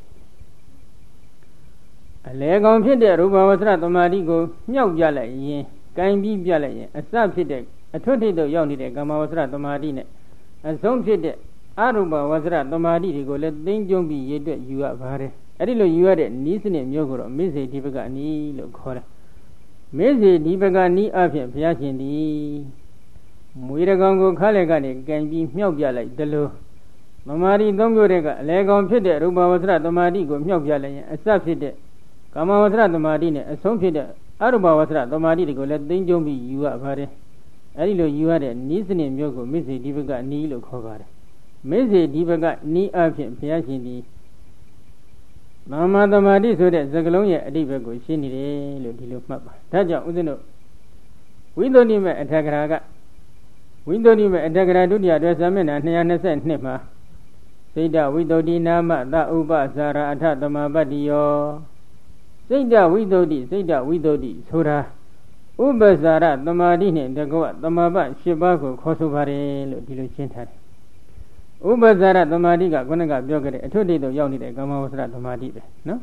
ကအလဲကောင်ဖြစ်တဲ့ရူပဝဇ္ဇရသမာဓိကိုမြှောက်ပြလိုက်ရင်ကင်ပြီးပြလိုက်ရင်အစဖြစ်တဲ့အထွတ်ထိပ်သို့ရောက်နေတဲ့ကာမဝဇ္ဇရသမာဓိနဲ့အဆုံးဖြစ်တဲ့အရူပဝဇ္ဇရသမာဓိတွေကိုလည်းသိမ့်ကျုံပြီးရည်တွက်ယူရပါတယ်အဲ့ဒီလိုယူရတဲ့နီးစနစ်မျိုးကိုတော့မေဇေဒီပကနီးလို့ခေါ်တယ်မေဇေဒီပကနီးအဖြစ်ဘုရားရှင်သည်မွေးတကောင်ကိုခါလက်ကနေကင်ပြီးမြှောက်ပြလိုက်တယ်လို့သမာဓိသုံးမျိုးတွေကအလဲကောင်ဖြစ်တဲ့ရူပဝဇ္ဇရသမာဓိကိုမြှောက်ပြလိုက်ရင်အစဖြစ်တဲ့ကာမဝဇ္ဇရသမာဓိနဲ့အဆုံးဖြစ်တဲ့အရူပဝဇ္ဇရသမာဓိတွေကိုလည်းသိမ့်ကျုံပြီးယူရပါတယ်အဲဒီလိုယူရတဲ့နိစ္စနစ်မျိုးကိုမေဇေဒီပကနီးလို့ခေါ်ပါတယ်မေဇေဒီပကနီးအဖြစ်ဘုရားရှင်ဒီသမ္မာသမာဓိဆိုတဲ့စကားလုံးရဲ့အဓိပ္ပာယ်ကိုရှင်းနေတယ်လို့ဒီလိုမှတ်ပါဒါကြောင့်ဦးဇင်းတို့ဝိသုဒ္ဓိမေအထကရာကဝိသုဒ္ဓိမေအထကရာဒုတိယတွဲစာမျက်နှာနှစ်နှစ်နှစ်မှာစိတ်တဝိသုဒ္ဓိနာမသဥပဇာရအထသမပတ္တိယောစိတ်တဝိသုဒ္ဓိစိတ်တဝိသုဒ္ဓိဆိုတာဥပ္ပဇာရသမာဓိနဲ့တကောသမဘ၈ပါးကိုခေါ်ဆိုပါတယ်လို့ဒီလိုရှင်းထားတယ်ဥပ္ပဇာရသမာဓိကခုနကပြောခဲ့တဲ့အထွတ်ထိပ်သို့ရောက်နေတဲ့ကာမဝဇ္ဇရသမာဓိပဲနော်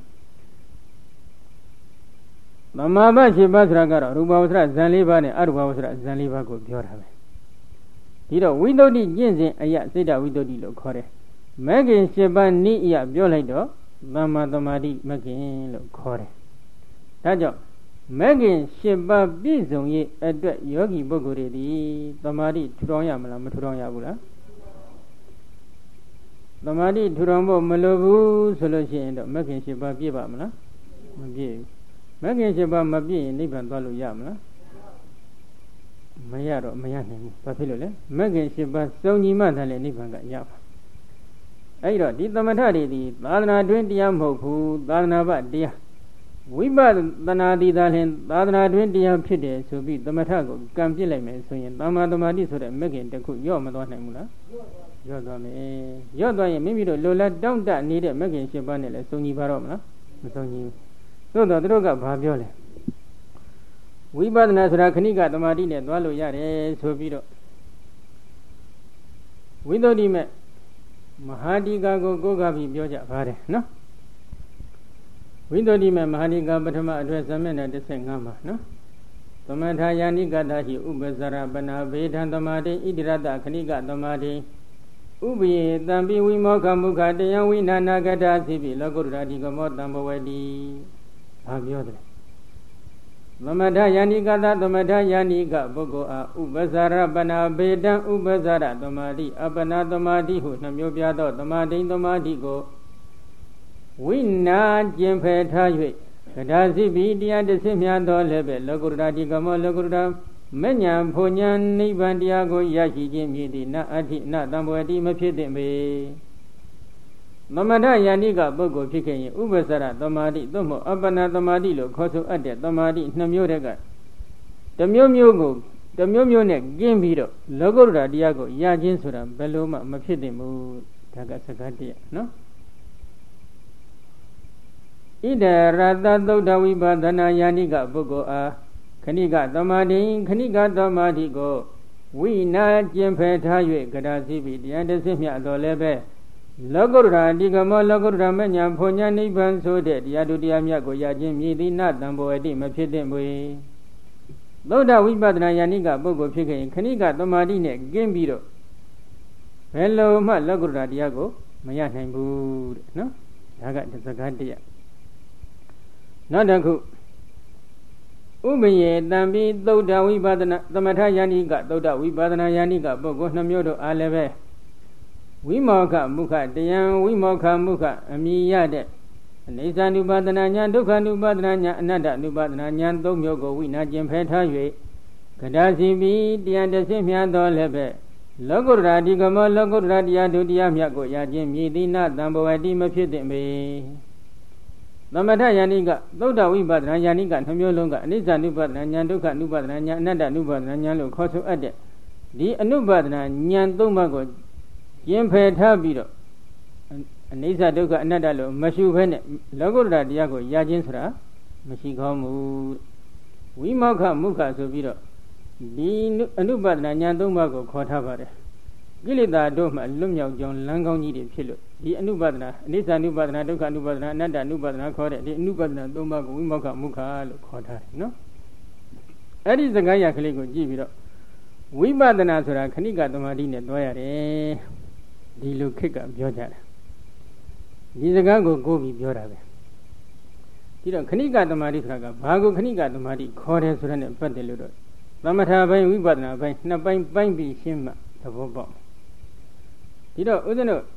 သမဘ၈ပါးဆိုတာကတော့ရူပဝဇ္ဇရဇန်၄ပါးနဲ့အရူပဝဇ္ဇရဇန်၄ပါးကိုပြောတာပဲဒီတော့ဝိသုဒ္ဓိကျင့်စဉ်အယစိတ်တဝိသုဒ္ဓိလို့ခေါ်တယ်မဂ္ဂင်၈ပါးနိအယပြောလိုက်တော့သမ္မာသမာဓိမဂ္ဂင်လို့ခေါ်တယ်ဒါကြောင့်မဂ္ဂင်၈ပါးပြည့်စုံရေးအတွက်ယောဂီပုဂ္ဂိုလ်တွေဒီသမာဓိထူထောင်ရမလားမထူထောင်ရဘူးလားသမာဓိထူထောင်ဖို့မလိုဘူးဆိုလို့ရှိရင်တော့မဂ္ဂင်၈ပါးပြည့်ပါမလားမပြည့်ဘူးမဂ္ဂင်၈ပါးမပြည့်ရင်နိဗ္ဗာန်သွားလို့ရမလားမရတော့မရနိုင်ဘူးဘာဖြစ်လို့လဲမဂ္ဂင်၈ပါးစုံညီမှသာလေနိဗ္ဗာန်ကရပါအဲ့တော့ဒီသမထတွေဒီသာသနာတွင်တရားမဟုတ်ဘူးသာသနာ့ဘတရားဝိပဿနာတိသာလျှင်သာသနာတွင်တရားဖြစ်တယ်ဆိုပြီးသမထကိုကံပြစ်လိုက်မယ်ဆိုရင်သမ္မာသမာဓိဆိုတဲ့မဂ္ဂင်တစ်ခုညော့မသွားနိုင်ဘူးလားညော့သွားမယ်ညော့သွားရင်မိမိတို့လိုလားတောင့်တနေတဲ့မဂ္ဂင်၈ပါးနဲ့လည်းစုံညီပါတော့မလားမစုံညီဘူးသို့တော့သူတို့ကဘာပြောလဲဝိပဿနာဆိုတာခဏိကသမာဓိနဲ့သွားလို့ရတယ်ဆိုပြီးတော့ဝိသုဒ္ဓိမဲ့မဟာဒီကာကိုကိုးကားပြီးပြောကြပါတယ်နော်ဝိသုဒ္ဓိမေမဟာနိကပထမအတွဲဇမက်နဲ့တစ်ဆယ့်ငါးမှာနော်သမထာယာနိကတာဟိဥပ္ပဇရပနာဘေထံသမာတိဣတိရတခဏိကသမာတိဥပယေတံပိဝိမောခမုခတယံဝိနာနာကတာသိပိလောကုတ္တရာဓိကမောတံဘဝတိဘာပြောတယ်သမထယာနိကတာသမထယာနိကပုဂ္ဂိုလ်အားဥပ္ပဇရပနာဘေတံဥပ္ပဇရသမာတိအပနာသမာတိဟုနှမျိုးပြသောသမာတိသမာတိကိုဝိနာကျင်ဖယ်ထား၍ကဒါစီဘီတရားတစ်ဆင့်များသောလည်းပဲလောကုတ္တရာဒီကမောလောကုတ္တရာမဉ္ဇဉ်ဘုံဉာဏ်နိဗ္ဗာန်တရားကိုရရှိခြင်းမြည်သည်နအဋ္ဌိနတံဘောတိမဖြစ်သင့်ပေသမထယာနိကပုဂ္ဂိုလ်ဖြစ်ခဲ့ရင်ဥပ္ပစရသမာဓိသို့မဟုတ်အပ္ပနာသမာဓိလို့ခေါ်ဆိုအပ်တဲ့သမာဓိနှစ်မျိုးတည်းကတစ်မျိုးမျိုးကိုတစ်မျိုးမျိုးနဲ့ကျင်းပြီးတော့လောကုတ္တရာတရားကိုရခြင်းဆိုတာဘယ်လိုမှမဖြစ်သင့်ဘူးဒါကစကားတရားနော်ဣဒရတသုဒ္ဓဝိပဿနာယာနိကပုဂ္ဂိုလ်အားခဏိကသမာဓိခဏိကသမာဓိကိုဝိနာကျင်ဖယ်ထား၍ကဒါစီပြီးတရားတစ်ဆင့်မြတ်တော်လည်းပဲလောကုတ္တရာဒီကမောလောကုတ္တရာမဉ္ဇဉ်ဘုံဉာဏ်နိဗ္ဗာန်ဆိုတဲ့တရားတို့တရားမြတ်ကိုရခြင်းမြည်သည်နတံဘောအတိမဖြစ်သင့်ပေသုဒ္ဓဝိပဿနာယာနိကပုဂ္ဂိုလ်ဖြစ်ခဲ့ရင်ခဏိကသမာဓိနဲ့ကျင်းပြီးတော့ဘယ်လိုမှလောကုတ္တရာတရားကိုမရနိုင်ဘူးတဲ့နော်ဒါကစကားတရားနောက်တစ်ခုဥပယေတံပိသုဒ္ဓဝိပဿနာသမထယာနိကသုဒ္ဓဝိပဿနာယာနိကပုဂ္ဂိုလ်နှမျိုးတို့အားလည်းပဲဝိမောခမုခတယံဝိမောခမုခအမိရတဲ့အနေစာနုပါဒနာညာဒုက္ခနုပါဒနာညာအနတ္တနုပါဒနာညာသုံးမျိုးကိုဝိနာကျင်ဖယ်ထား၍ကဒါစီပြီးတရားတစ်ဆင့်မြတ်တော်လည်းပဲလောကုတ္တရာဒီကမောလောကုတ္တရာတရားတို့တရားမြတ်ကိုရခြင်းမြည်သည်နတံဘောအတိမဖြစ်သင့်ပေသမထယာနိကသုဒ္ဓဝိပဿနာယာနိကနှမျိုးလုံးကအနိစ္စနုပါဒနာညာဒုက္ခနုပါဒနာညာအနတ္တနုပါဒနာညာလို့ခေါ်ဆိုအပ်တဲ့ဒီအနုပါဒနာညာသုံးပါးကိုကျင်ဖယ်ထားပြီးတော့အနိစ္စဒုက္ခအနတ္တလို့မရှုဘဲနဲ့လောကုတ္တရာတရားကိုရခြင်းဆိုတာမရှိကောင်းဘူးဝိမောခမုခဆိုပြီးတော့ဒီအနုပါဒနာညာသုံးပါးကိုခေါ်ထားပါတယ်ကိလေသာတို့မှလွတ်မြောက်ကြောင်းလမ်းကောင်းကြီးတွေဖြစ်လို့ဒီအနုပါဒနာအနိစ္စအနုပါဒနာဒုက္ခအနုပါဒနာအနတ္တအနုပါဒနာခေါ်တဲ့ဒီအနုပါဒနာသုံးပါးကိုဝိမောခမုခလို့ခေါ်ထားတယ်နော်အဲ့ဒီစကားရကလေးကိုကြည့်ပြီးတော့ဝိပဿနာဆိုတာခဏိကသမာဓိနဲ့တွားရတယ်ဒီလိုခေတ်ကပြောကြတယ်ဒီစကားကိုကိုးပြီးပြောတာပဲဒီတော့ခဏိကသမာဓိဆိုတာကဘာကိုခဏိကသမာဓိခေါ်တယ်ဆိုတဲ့နဲ့ပတ်သက်လို့တော့သမထဘိုင်းဝိပဿနာဘိုင်းနှစ်ပိုင်းပိုင်းပြီးရှင်းမှသဘောပေါက်ဒီတော့ဦးဇင်းတို့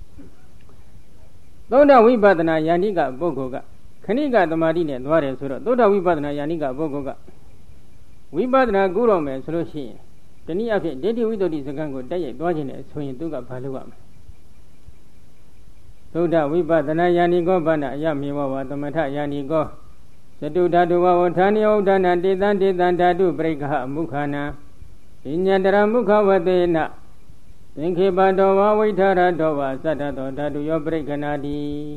သုဒ္ဓဝိပဿနာယာနိကပုဂ္ဂိုလ်ကခဏိကသမာဓိနဲ့သွားတယ်ဆိုတော့သုဒ္ဓဝိပဿနာယာနိကပုဂ္ဂိုလ်ကဝိပဿနာကုတော့မယ်ဆိုလို့ရှိရင်တနည်းအားဖြင့်ဒိဋ္ဌိဝိတ္တုစကံကိုတက်ရိုက်သွားခြင်းနဲ့ဆိုရင်သူကဘာလုပ်ရမလဲသုဒ္ဓဝိပဿနာယာနိကောဘာနာအယမေဝဝသမထယာနိကောသတုဓာတုဝဝဌာနိယဥဒ္ဒနာတေတံတေတံဓာတုပရိက္ခမုခာနာပညာတရမုခဝတေနသင်္ခေပတောဝဝိထာရတောဝသတ္တသောဓာတုယောပရိက္ခဏာတိ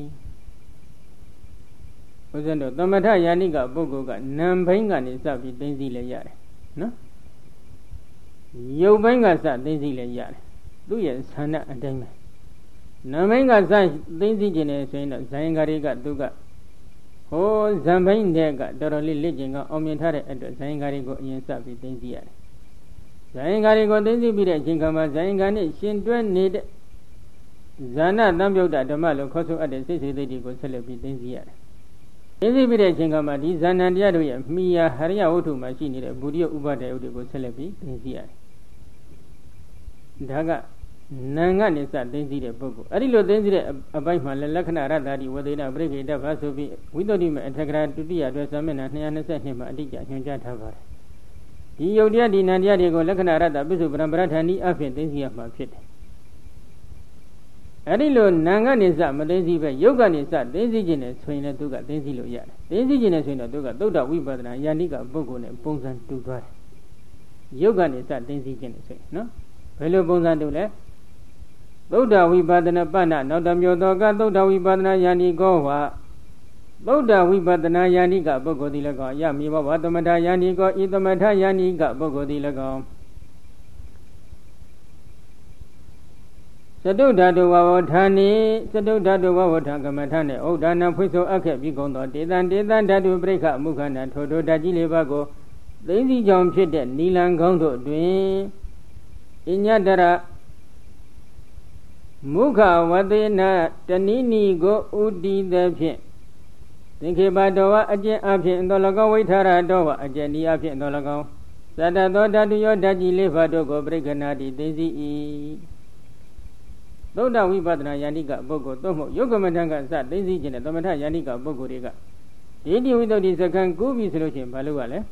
ဥစ္စံတို့သမထယာနိကပုဂ္ဂိုလ်ကနံဘိန်းကနေစပြီးသိသိလဲရတယ်နော်ယုတ်ဘိန်းကစသိသိလဲရတယ်သူ့ရဲ့ဆန္ဒအတိုင်းပဲနံဘိန်းကစသိသိခြင်းနဲ့ဆိုရင်တော့ဇိုင်းကာရီကသူကဟိုဇံဘိန်းတဲ့ကတော်တော်လေးလက်ကျင်ကအောင်မြင်ထားတဲ့အတွက်ဇိုင်းကာရီကိုအရင်စပြီးသိသိရတယ်ဇိုင်းကာရီကိုသိသိပြီးတဲ့အချိန်ခါမှာဇိုင်းကာနဲ့ရှင်တွဲနေတဲ့ဇာနာတံပြုတ်တာဓမ္မလို့ခေါ်ဆိုအပ်တဲ့စိတ်စိတ်သိတိကိုဆက်လက်ပြီးသိသိရတယ်သိသိပြီးတဲ့အချိန်ခါမှာဒီဇာဏတရားတို့ရဲ့မိယာဟရိယဝတ္ထုမှာရှိနေတဲ့ဘူရိယဥပဒေဥဒ္ဓကိုဆက်လက်ပြီးသိသိရတယ်ဒါကနာကနေစသိသိတဲ့ပုဂ္ဂိုလ်အဲ့ဒီလိုသိသိတဲ့အပိုင်းမှာလက္ခဏာရတ္တိဝေဒနာပရိက္ခေတ္တဘာဆိုပြီးဝိတ္တုတိမအထက်ကရာဒုတိယအတွက်စာမျက်နှာနှစ်၂၂မှာအတိအကျညွှန်ကြားထားပါတယ်ဒီယုတ်တရားဒီနံတရားတွေကိုလက္ခဏာရတ္တပိစုပရံပရဌာနီအဖြစ်သိသိရမှာဖြစ်တယ်အဲ့ဒီလိုနာကနေစမသိသိပဲယုတ်ကနေစသိသိခြင်းနဲ့ဆိုရင်လည်းသူကသိသိလို့ရတယ်သိသိခြင်းနဲ့ဆိုရင်တော့သူကသုဒ္ဓဝိပဿနာယာနိကပုဂ္ဂိုလ်နဲ့ပုံစံတူသွားတယ်ယုတ်ကနေစသိသိခြင်းနဲ့ဆိုရင်နော်ဘယ်လိုပုံစံတူလဲသုဒ္ဓဝိပဿနာပဏ္ဏနောက်တစ်မျိုးသောကသုဒ္ဓဝိပဿနာယာနိကောဝါသုဒ္ဓဝိပဿနာယာနိကပုဂ္ဂိုလ်သည်၎င်းယမေဘဝသမထယာနိကောဤသမထယာနိကပုဂ္ဂိုလ်သည်၎င်းသတုဓာတုဝဝဌာနိသတုဓာတုဝဝဌာကမ္မထနဲ့ဩဒါနဖွင့်ဆိုအပ်ခဲ့ပြီးကုန်သောတေတံတေတံဓာတုပရိက္ခမုခန္ဓာထိုထိုဓာတ်ကြီးလေးပါးကိုသိသိကြောင့်ဖြစ်တဲ့နီလံကောင်းတို့တွင်အညတရမုခဝသေနတဏိနီကိုဥတီသည်ဖြင့်သင်္ခေပတောဝအကျင့်အဖြစ်သော၎င်းဝိထာရတောဝအကျင့်ဤအဖြစ်သော၎င်းသတ္တသောဓာတုယောဓာတ်ကြီးလေးပါးတို့ကိုပရိက္ခဏာတိသိသိ၏သုဒ္ဓဝိပဿနာယန္တိကပုဂ္ဂိုလ်သို့မဟုတ်ယုတ်ကမထံကစသိသိခြင်းနဲ့သမထယန္တိကပုဂ္ဂိုလ်တွေကဒိဋ္ဌိဝိတ္တုစကံကူးပြီဆိုလို့ရှိရင်ဘာလို့ ရလဲ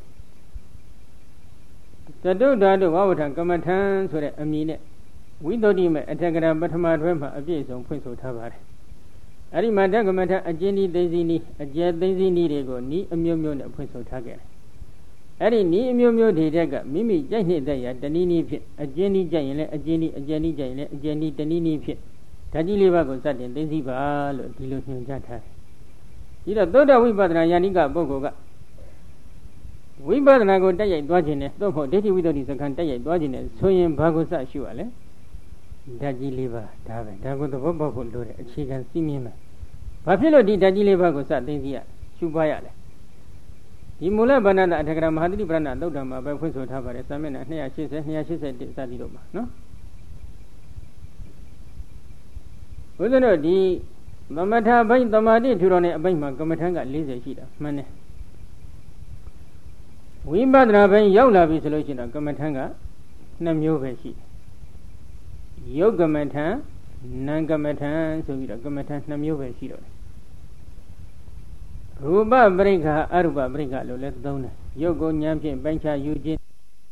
သတုဓာတုဝဝထံကမထံဆိုတဲ့အမည်နဲ့ဝိတ္တုမဲ့အထက်ကရာပထမတွဲမှာအပြည့်စုံဖွင့်ဆိုထားပါတယ်အဲ့ဒီမှာဓကမထအကျဉ်းဤသိသိနီးအကျဲသိသိနီးတွေကိုနီးအမျိုးမျိုးနဲ့ဖွင့်ဆိုထားခဲ့တယ်အဲ့ဒီနီးအမျိုးမျိုးတွေတက်ကမိမိကြိုက်နေတဲ့ရာတနည်းနည်းဖြင့်အကျဉ်းဤကြိုက်ရင်လည်းအကျဉ်းဤအကျဉ်းဤကြိုက်ရင်လည်းအကျဉ်းဤတနည်းနည်းဖြင့်ဓာတ်ကြီးလေးပါးကိုစတင်သိသိပါလို့ဒီလိုညွှန်ကြားထားတယ်ဒီတော့သောတဝိပဿနာယန္တိကပုဂ္ဂိုလ်ကဝိပဿနာကိုတက်ရိုက်သွားခြင်းနဲ့သို့မဟုတ်ဒိဋ္ဌိဝိတ္တုစကံတက်ရိုက်သွားခြင်းနဲ့ဆိုရင်ဘာကိုစရှုရလဲဓာတ်ကြီးလေးပါဒါပဲဒါကိုသဘောပေါက်ဖို့လိုတယ်အခြေခံစီးမြင်မယ်ဘာဖြစ်လို့ဒီဓာတ်ကြီးလေးပါကိုစသိသိရရှုပါရလဲဒီမူလဗန္နတအထက်ကရာမဟာသတိပရဏသုတ်တံမှာပဲဖွင့်ဆိုထားပါတယ်စာမျက်နှာ၂၈၀ ၂၈၁စသည်တို့မှာနော်ဘုရားတို့ဒီသမထဘိုင်းသမာဓိထူတော်တဲ့အပိုင်းမှာကမ္မထံက၄၀ရှိတာမှန်တယ်ဝိပဿနာဘိုင်းရောက်လာပြီဆိုလို့ရှိရင်တော့ကမ္မထံကနှစ်မျိုးပဲရှိတယ်ယုတ်ကမ္မထံနံကမ္မထံဆိုပြီးတော့ကမ္မထံနှစ်မျိုးပဲရှိတော့တယ်ရူပပရိက္ခအရူပပရိက္ခလို့လည်းသုံးတယ်ယုတ်ကိုဉာဏ်ဖြင့်ပိုင်းခြားယူခြင်း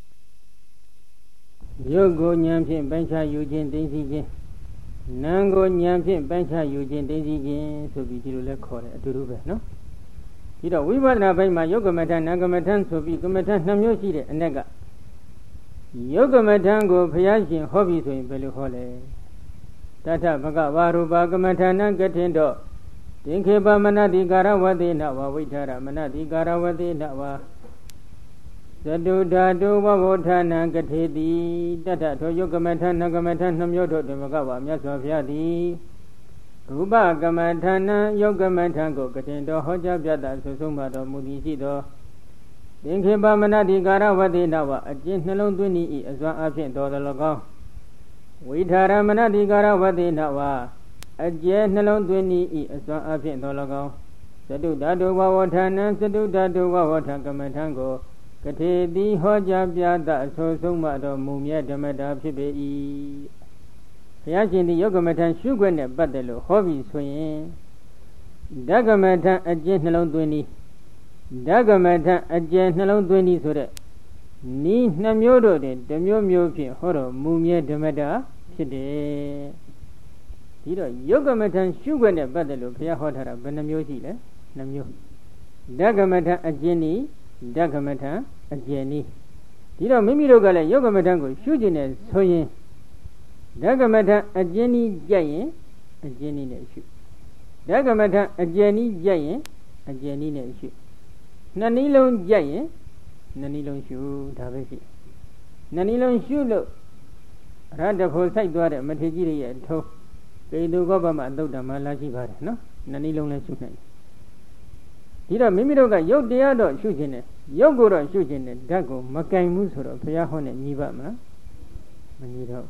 ယုတ်ကိုဉာဏ်ဖြင့်ပိုင်းခြားယူခြင်းသိသိခြင်းနံကိုဉာဏ်ဖြင့်ပိုင်းခြားယူခြင်းသိသိခြင်းဆိုပြီးဒီလိုလဲခေါ်တယ်အတူတူပဲနော်ဒီတော့ဝိပဿနာဘိုင်းမှာယုတ်ကမ္မထံနံကမ္မထံဆိုပြီးကမ္မထံနှစ်မျိုးရှိတဲ့အ낵ကယုတ်ကမ္မထံကိုဘုရားရှင်ဟောပြီဆိုရင်ဘယ်လိုဟောလဲတထဘဂဝါရူပကမ္မထံနံကထင်တော့တင်ခေပမနတိကာရဝတိနဝဝိထာရမနတိကာရဝတိနဝသတုဓာတုဝဝဌာနံကထေတိတထထောယုတ်ကမ္မထံနံကမ္မထံနှမျိုးတို့တွင်ဘဂဝါမြတ်စွာဘုရားသည်ရူပကမ္မထံနံယုတ်ကမ္မထံကိုကထင်တော်ဟောကြားပြတာဆုဆုံးပါတော်မူသည်ရှိသောသင်္ခေပမနတိကာရဝတိနဝအကျဉ်နှလုံးသွင်း၏အစွမ်းအဖြင့်တော်တော်၎င်းဝိထာရမနတိကာရဝတိနဝအကျဲနှလုံးသွင်း၏အစွမ်းအဖြင့်တော်၎င်းသတုဓာတုဝဝဌာနံသတုဓာတုဝဝဌာကမ္မထံကိုကထေတိဟောကြားပြတာအဆိုဆုံးမတော်မူမြတ်ဓမ္မတာဖြစ်ပေ၏ဘုရားရှင်ဒီယုတ်ကမ္မထံရှုခွင့်နဲ့ပတ်သက်လို့ဟောပြီဆိုရင်ဓကမ္မထံအကျဲနှလုံးသွင်း၏ဓကမ္မထံအကျဲနှလုံးသွင်း၏ဆိုတဲ့ဤနှစ်မျိုးတို့တွင်တစ်မျိုးမျိုးဖြင့်ဟောတော်မူမြတ်ဓမ္မတာဖြစ်တယ်ဒီတော့ယုတ်ကမ္မထံရှုခွင့်နဲ့ပတ်သက်လို့ဘုရားဟောထားတာဘယ်နှမျိုးရှိလဲနှမျိုးဓကမ္မထံအကျဉ်းဤဓကမ္မထံအကျဉ်းဤဒီတော့မိမိတို့ကလည်းယုတ်ကမ္မထံကိုရှုခြင်းနဲ့ဆိုရင်ဓကမ္မထံအကျဉ်းဤကြက်ရင်အကျဉ်းဤနဲ့ရှုဓကမ္မထံအကျဉ်းဤကြက်ရင်အကျဉ်းဤနဲ့ရှုနှစ်နည်းလုံးကြက်ရင်နှစ်နည်းလုံးရှုဒါပဲရှိနှစ်နည်းလုံးရှုလို့ရတ္တဖို့စိုက်သွားတဲ့မထေကြီးရဲ့ထုံးပေတုကောပမအတုဒ္ဓမှာလာရှိပါတယ်နော်နှစ်နည်းလုံးလည်းရှုနိုင်ဒီတော့မိမိတို့ကယုတ်တရားတော့ရှုခြင်းနဲ့ယုတ်ကိုတော့ရှုခြင်းနဲ့ဓာတ်ကိုမကင်ဘူးဆိုတော့ဘုရားဟောနဲ့ညီပါမလားမညီတော့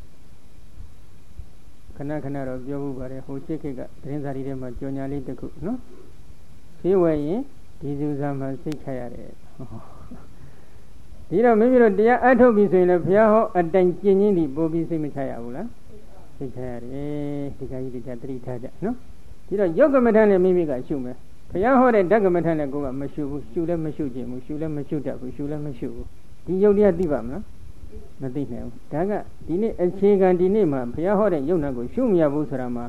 ခဏခဏတော့ပြောမှုပါတယ်ဟိုချစ်ခေတ်ကသတင်းစာတွေထဲမှာကြော်ညာလေးတစ်ခုနော်ဆေးဝယ်ရင်ဒီစုစားမှာစိတ်ချရတယ်ဒီတော့မိမိတို့တရားအထုတ်ပြီဆိုရင်လည်းဘုရားဟောအတိုင်ကျင့်ချင်းဒီပို့ပြီးစိတ်မချရဘူးလားစိတ်ချရတယ်ဒီကကြီးတရားတတိထားကြနော်ဒီတော့ယုတ်ကမ္မထံနဲ့မိမိကရှုမယ်ဘုရားဟောတဲ့ဓကမ္မထံနဲ့ကိုယ်ကမရှုဘူးရှုလည်းမရှုခြင်းဘူးရှုလည်းမရှုတတ်ဘူးရှုလည်းမရှုဘူးဒီယုတ်တရားသိပါမလားမသိနိုင်ဘူးဒါကဒီနေ့အခြေခံဒီနေ့မှာဘုရားဟောတဲ့ယုတ်နာကိုရှုမရဘူးဆိုတာမှာ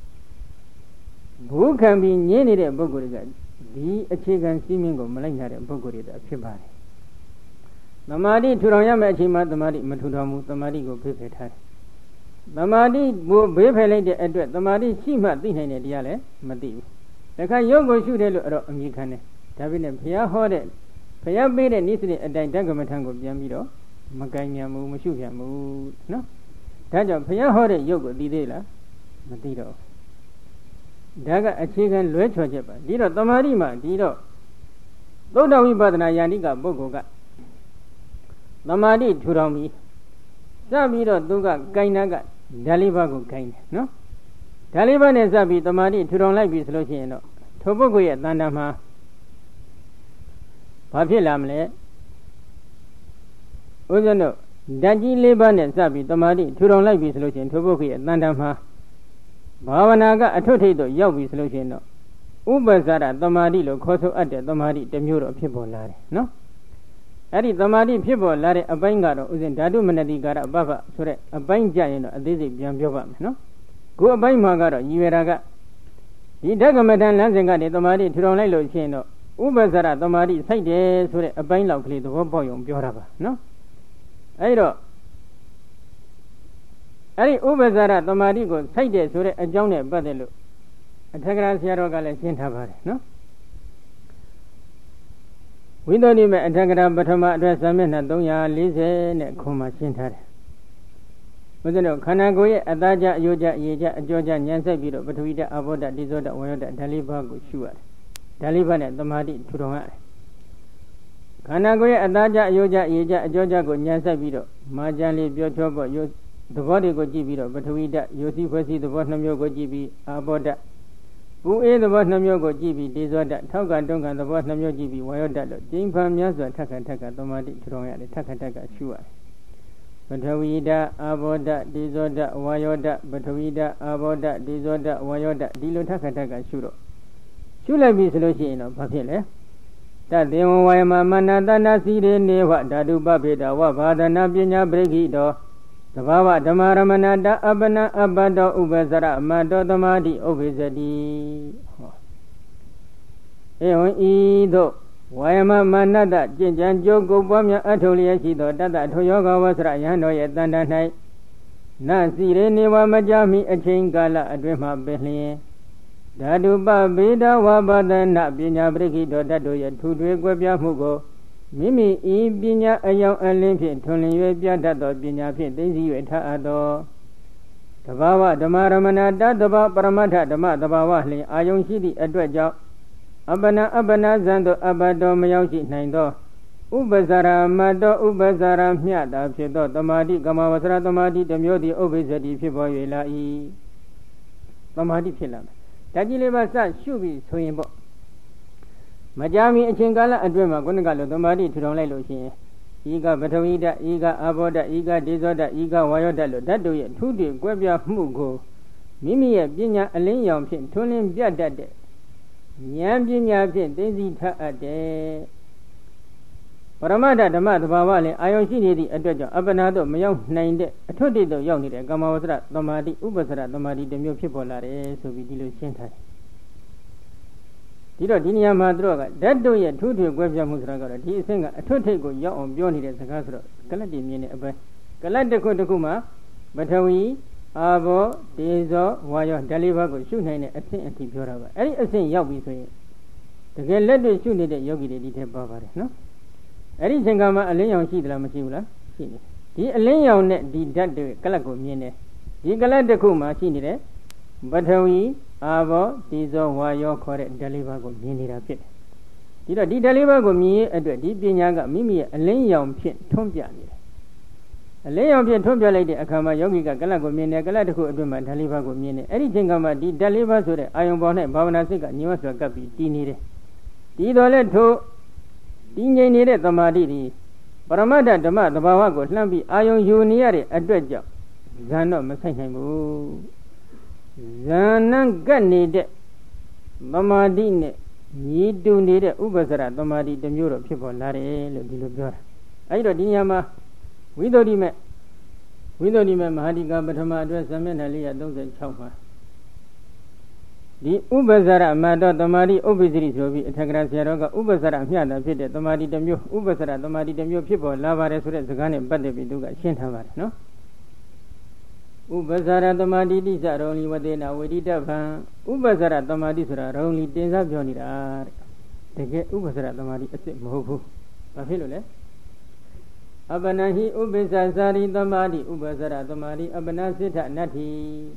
ဘူးခံပြီးညင်းနေတဲ့ပုဂ္ဂိုလ်တွေကဒီအခြေခံစည်းမျဉ်းကိုမလိုက်နိုင်တဲ့ပုဂ္ဂိုလ်တွေဖြစ်ပါတယ်သမာဓိထူထောင်ရမယ့်အချိန်မှာသမာဓိမထူထောင်ဘူးသမာဓိကိုဖေးဖယ်ထားတယ်သမာဓိကိုဘေးဖယ်လိုက်တဲ့အတွက်သမာဓိရှိမှသိနိုင်တဲ့တရားလည်းမသိဘူးတခါယုတ်ကိုရှုတယ်လို့အဲ့တော့အမြင်ခံတယ်ဒါပေမဲ့ဘုရားဟောတဲ့ဘုရားပေးတဲ့နိစ္စနဲ့အတိုင်းဓကမ္မထံကိုပြန်ပြီးတော့မကင်မြန်ဘူးမရှုပြန်ဘူးနော်ဒါကြောင့်ဘုရားဟောတဲ့ယုတ်ကိုသိသေးလားမသိတော့ဒါကအခြေခံလွဲချော်ချက်ပါဒီတော့သမာဓိမှာဒီတော့သုဒ္ဓဝိပဿနာယန္တိကပုဂ္ဂိုလ်ကသမာဓိထူထောင်ပြီးစပြီးတော့သူကကင်နာကဓာလေးပါးကိုကင်တယ်နော်ဓာလေးပါးနဲ့စပြီးသမာဓိထူထောင်လိုက်ပြီဆိုလို့ရှိရင်တော့ထိုပုဂ္ဂိုလ်ရဲ့တဏ္ဍာမှာဘာဖြစ်လာမလဲဥစ္စံတို့ဓာတ်ကြီးလေးပါးနဲ့စပြီးတမာတိထူထောင်လိုက်ပြီဆိုလို့ရှိရင်ထိုပုဂ္ဂိုလ်ရဲ့တန်တမ်းမှာဘာဝနာကအထွတ်ထိပ်တော့ရောက်ပြီဆိုလို့ရှိရင်တော့ဥပ္ပဇ္ဇရတမာတိလို့ခေါ်ဆိုအပ်တဲ့တမာတိတစ်မျိုးတော့ဖြစ်ပေါ်လာတယ်နော်အဲ့ဒီတမာတိဖြစ်ပေါ်လာတဲ့အပိုင်းကတော့ဥစဉ်ဓာတုမနတိကာရပပဆိုတဲ့အပိုင်းကြရင်တော့အသေးစိတ်ပြန်ပြောပါမယ်နော်ခုအပိုင်းမှာကတော့ရည်ရွယ်တာကဒီဓကမထံလမ်းစဉ်ကနေတမာတိထူထောင်လိုက်လို့ရှိရင်တော့ဥပ္ပဇ္ဇရတမာတိစိုက်တယ်ဆိုတဲ့အပိုင်းလောက်ကလေးသဘောပေါက်ရုံပြောတာပါနော်အဲ့တော့အဲ့ဒီဥပ္ပဇ္ဇရတမာတိကိုစိုက်တယ်ဆိုတဲ့အကြောင်းနဲ့ပတ်သက်လို့အထက်ကရာဆရာတော်ကလည်းရှင်းထားပါတယ်နော်ဝိသုဒ္ဓိမေအထက်ကရာပထမအတွက်စာမျက်နှာသုံးရာလေးဆယ်နဲ့ခုမှရှင်းထားတယ်ဘုရားတို့ခန္ဓာကိုယ်ရဲ့အသားကြအယုတ်ကြအေကြအကြောကြဉာဏ်ဆိုင်ပြီးတော့ပထဝီဓာတ်အာဘောဓာတ်တိဇောဓာတ်ဝါယောဓာတ်ဓာတ်လေးပါးကိုရှုရတယ်ဓာတ်လေးပါးနဲ့တမာတိထူထောင်ရတယ်ခန္ဓာကိုယ်ရဲ့အသားကြအယုတ်ကြအေကြအကြောကြကိုဉာဏ်ဆိုင်ပြီးတော့မာကြံလေးပြောချောပေါ့ယုတ်သဘောတွေကိုကြည့်ပြီးတော့ပထဝီဓာတ်ယုတ်စီဖွဲ့စီသဘောနှမျိုးကိုကြည့်ပြီးအာဘောဓာတ်ပူအေးသဘောနှမျိုးကိုကြည့်ပြီးတေဇောဓာတ်ထောက်ကတွန်းကသဘောနှမျိုးကြည့်ပြီးဝါယောဓာတ်လို့ကျင်းဖန်များစွာထက်ခါထက်ခါတမာတိထူထောင်ရတယ်ထက်ခါထက်ခါရှုရတယ်ပထဝီဓာတ်အာဘောဓာတ်တေဇောဓာတ်ဝါယောဓာတ်ပထဝီဓာတ်အာဘောဓာတ်တေဇောဓာတ်ဝါယောဓာတ်ဒီလိုထက်ခါထက်ခါရှုတော့ရှုလိုက်ပြီဆိုလို့ရှိရင်တော့ဘာဖြစ်လဲတတေဝဝါယမမနတနာစီရေနေဝဓာတုပဖေတဝဘာဒနာပညာပရိခိတောသဘာဝဓမ္မရမဏတအပနအပတောဥပ္ပဇ္ဇရမတောသမာတိဥပ္ပိဇတိဟောဧဝံဤသို့ဝါယမမနတကျင့်ကြံကြိုးကိုပွားများအထုလျက်ရှိသောတတ္တထိုယောဂဝဆရယဟန်တော်ရဲ့တန်တ၌နစီရေနေဝမကြမီအချိန်ကာလအတွင်းမှပင်လျင်ဓာတုပဗေဒဝဘာဒနာပညာပရိခိတောတတ်တို့ရဲ့ထူထွေကွဲပြားမှုကိုမိမိဤပညာအယောင်အလင်းဖြင့်ထွန်လင်း၍ပြတတ်သောပညာဖြင့်သိသိ၍ထားအပ်သောတဘာဝဓမ္မရမဏတတဘာပရမတ္ထဓမ္မတဘာဝလျင်အာယုံရှိသည့်အတွက်ကြောင့်အပနအပနဇံတို့အပတောမရောက်ရှိနိုင်သောဥပ္ပဇ္ဇရာမတောဥပ္ပဇ္ဇရာမြတ်တာဖြစ်သောတမာတိကမဝဆရာတမာတိတစ်မျိုးသည်ဥပ္ပိဇ္ဇတိဖြစ်ပေါ်၍လာ၏တမာတိဖြစ်လာမယ်ဓာတ်ကြီးလေးပါစရှုပြီးဆိုရင်ပေါ့မကြာမီအချိန်ကာလအတွင်းမှာခုနကလိုတမာတိထူထောင်လိုက်လို့ရှိရင်ဤကပထဝီဓာတ်ဤကအာဘောဓာတ်ဤကဒေဇောဓာတ်ဤကဝါယောဓာတ်လို့ဓာတ်တို့ရဲ့ထူးထွေကွဲပြားမှုကိုမိမိရဲ့ပညာအလင်းရောင်ဖြင့်ထွန်းလင်းပြတတ်တဲ့ဉာဏ်ပညာဖြင့်သိသိထားအပ်တယ်ပရမတ္ထဓမ္မသဘာဝလည်းအာယုံရှိနေသည့်အတွက်ကြောင့်အပနာတို့မရောက်နိုင်တဲ့အထွတ်တိတို့ရောက်နေတဲ့ကာမဝဆရသမာဓိဥပ္ပစရသမာဓိတစ်မျိုးဖြစ်ပေါ်လာတယ်ဆိုပြီးဒီလိုရှင်းထားတယ်ဒီတော့ဒီနေရာမှာတို့ကဓာတ်တို့ရဲ့ထူးထွေကွဲပြားမှုဆိုတာကတော့ဒီအဆင့်ကအထွတ်ထိပ်ကိုရောက်အောင်ပြောနေတဲ့စကားဆိုတော့ကလတ်တင်မြင်တဲ့အပိုင်းကလတ်တစ်ခုတစ်ခုမှာပထဝီအာဘောဒေဇောဝါယောဓာတ်လေးပါးကိုရှုနိုင်တဲ့အဆင့်အထိပြောတာပါအဲ့ဒီအဆင့်ရောက်ပြီဆိုရင်တကယ်လက်တွေ့ရှုနေတဲ့ယောဂီတွေဒီထဲပါပါတယ်နော်အဲ့ဒီချိန်ကမှအလင်းရောင်ရှိသလားမရှိဘူးလားရှိနေဒီအလင်းရောင်နဲ့ဒီဓာတ်တွေကလတ်ကိုမြင်တယ်ဒီကလတ်တစ်ခုမှာရှိနေတဲ့ပထဝီအာဘောဒေဇောဝါယောခေါ်တဲ့ဓာတ်လေးပါးကိုမြင်နေတာဖြစ်တယ်ဒီတော့ဒီဓာတ်လေးပါးကိုမြင်ရအတွက်ဒီပညာကမိမိရဲ့အလင်းရောင်ဖြင့်ထွန်းပြနေတယ်အလင်းရောင်ဖြင့်ထွန်းပြလိုက်တဲ့အခါမှာယောဂီကကလတ်ကိုမြင်တယ်ကလတ်တစ်ခုအတွင်းမှာဓာတ်လေးပါးကိုမြင်တယ်အဲ့ဒီချိန်ကမှဒီဓာတ်လေးပါးဆိုတဲ့အာယုံပေါ်၌ဘာဝနာစိတ်ကညှို့စွာကပ်ပြီးတည်နေတယ်ဒီတော့လဲထိုတည်ငြိမ်နေတဲ့သမာဓိဒီပရမတ္ထဓမ္မသဘာဝကိုလှမ်းပြီးအာယုံယူနေရတဲ့အတွက်ကြောင့်ဇန်တော့မဆိုင်နိုင်ဘူးဇန်နံကပ်နေတဲ့သမာဓိနဲ့ညီတူနေတဲ့ဥပ္ပစရသမာဓိတစ်မျိုးတော့ဖြစ်ပေါ်လာတယ်လို့ဒီလိုပြောတာအဲဒီတော့ဒီညမှာဝိသုဒ္ဓိမေဝိသုဒ္ဓိမေမဟာဒီကပထမအတွက်ဇမျက်နှာလေးရသုံး၆မှာဒီဥပ္ပဇ္ဇရမတောသမာဓိဥပ္ပဇ္ဇရိဆိုပြီးအထက်ကရာဆရာတော်ကဥပ္ပဇ္ဇရမျှတာဖြစ်တဲ့သမာဓိတစ်မျိုးဥပ္ပဇ္ဇရသမာဓိတစ်မျိုးဖြစ်ပေါ်လာပါတယ်ဆိုတဲ့စကားနဲ့ပတ်သက်ပြီးသူကရှင်းထားပါတယ်နော်ဥပ္ပဇ္ဇရသမာဓိတိစရုံလီဝတေနဝေဒိတဗံဥပ္ပဇ္ဇရသမာဓိဆိုတာရုံလီတင်စားပြောနေတာတဲ့တကယ်ဥပ္ပဇ္ဇရသမာဓိအစ်စ်မဟုတ်ဘူးဘာဖြစ်လို့လဲအပနဟိဥပ္ပဇ္ဇစာရိသမာဓိဥပ္ပဇ္ဇရသမာဓိအပနစိဋ္ဌနတ္ထိ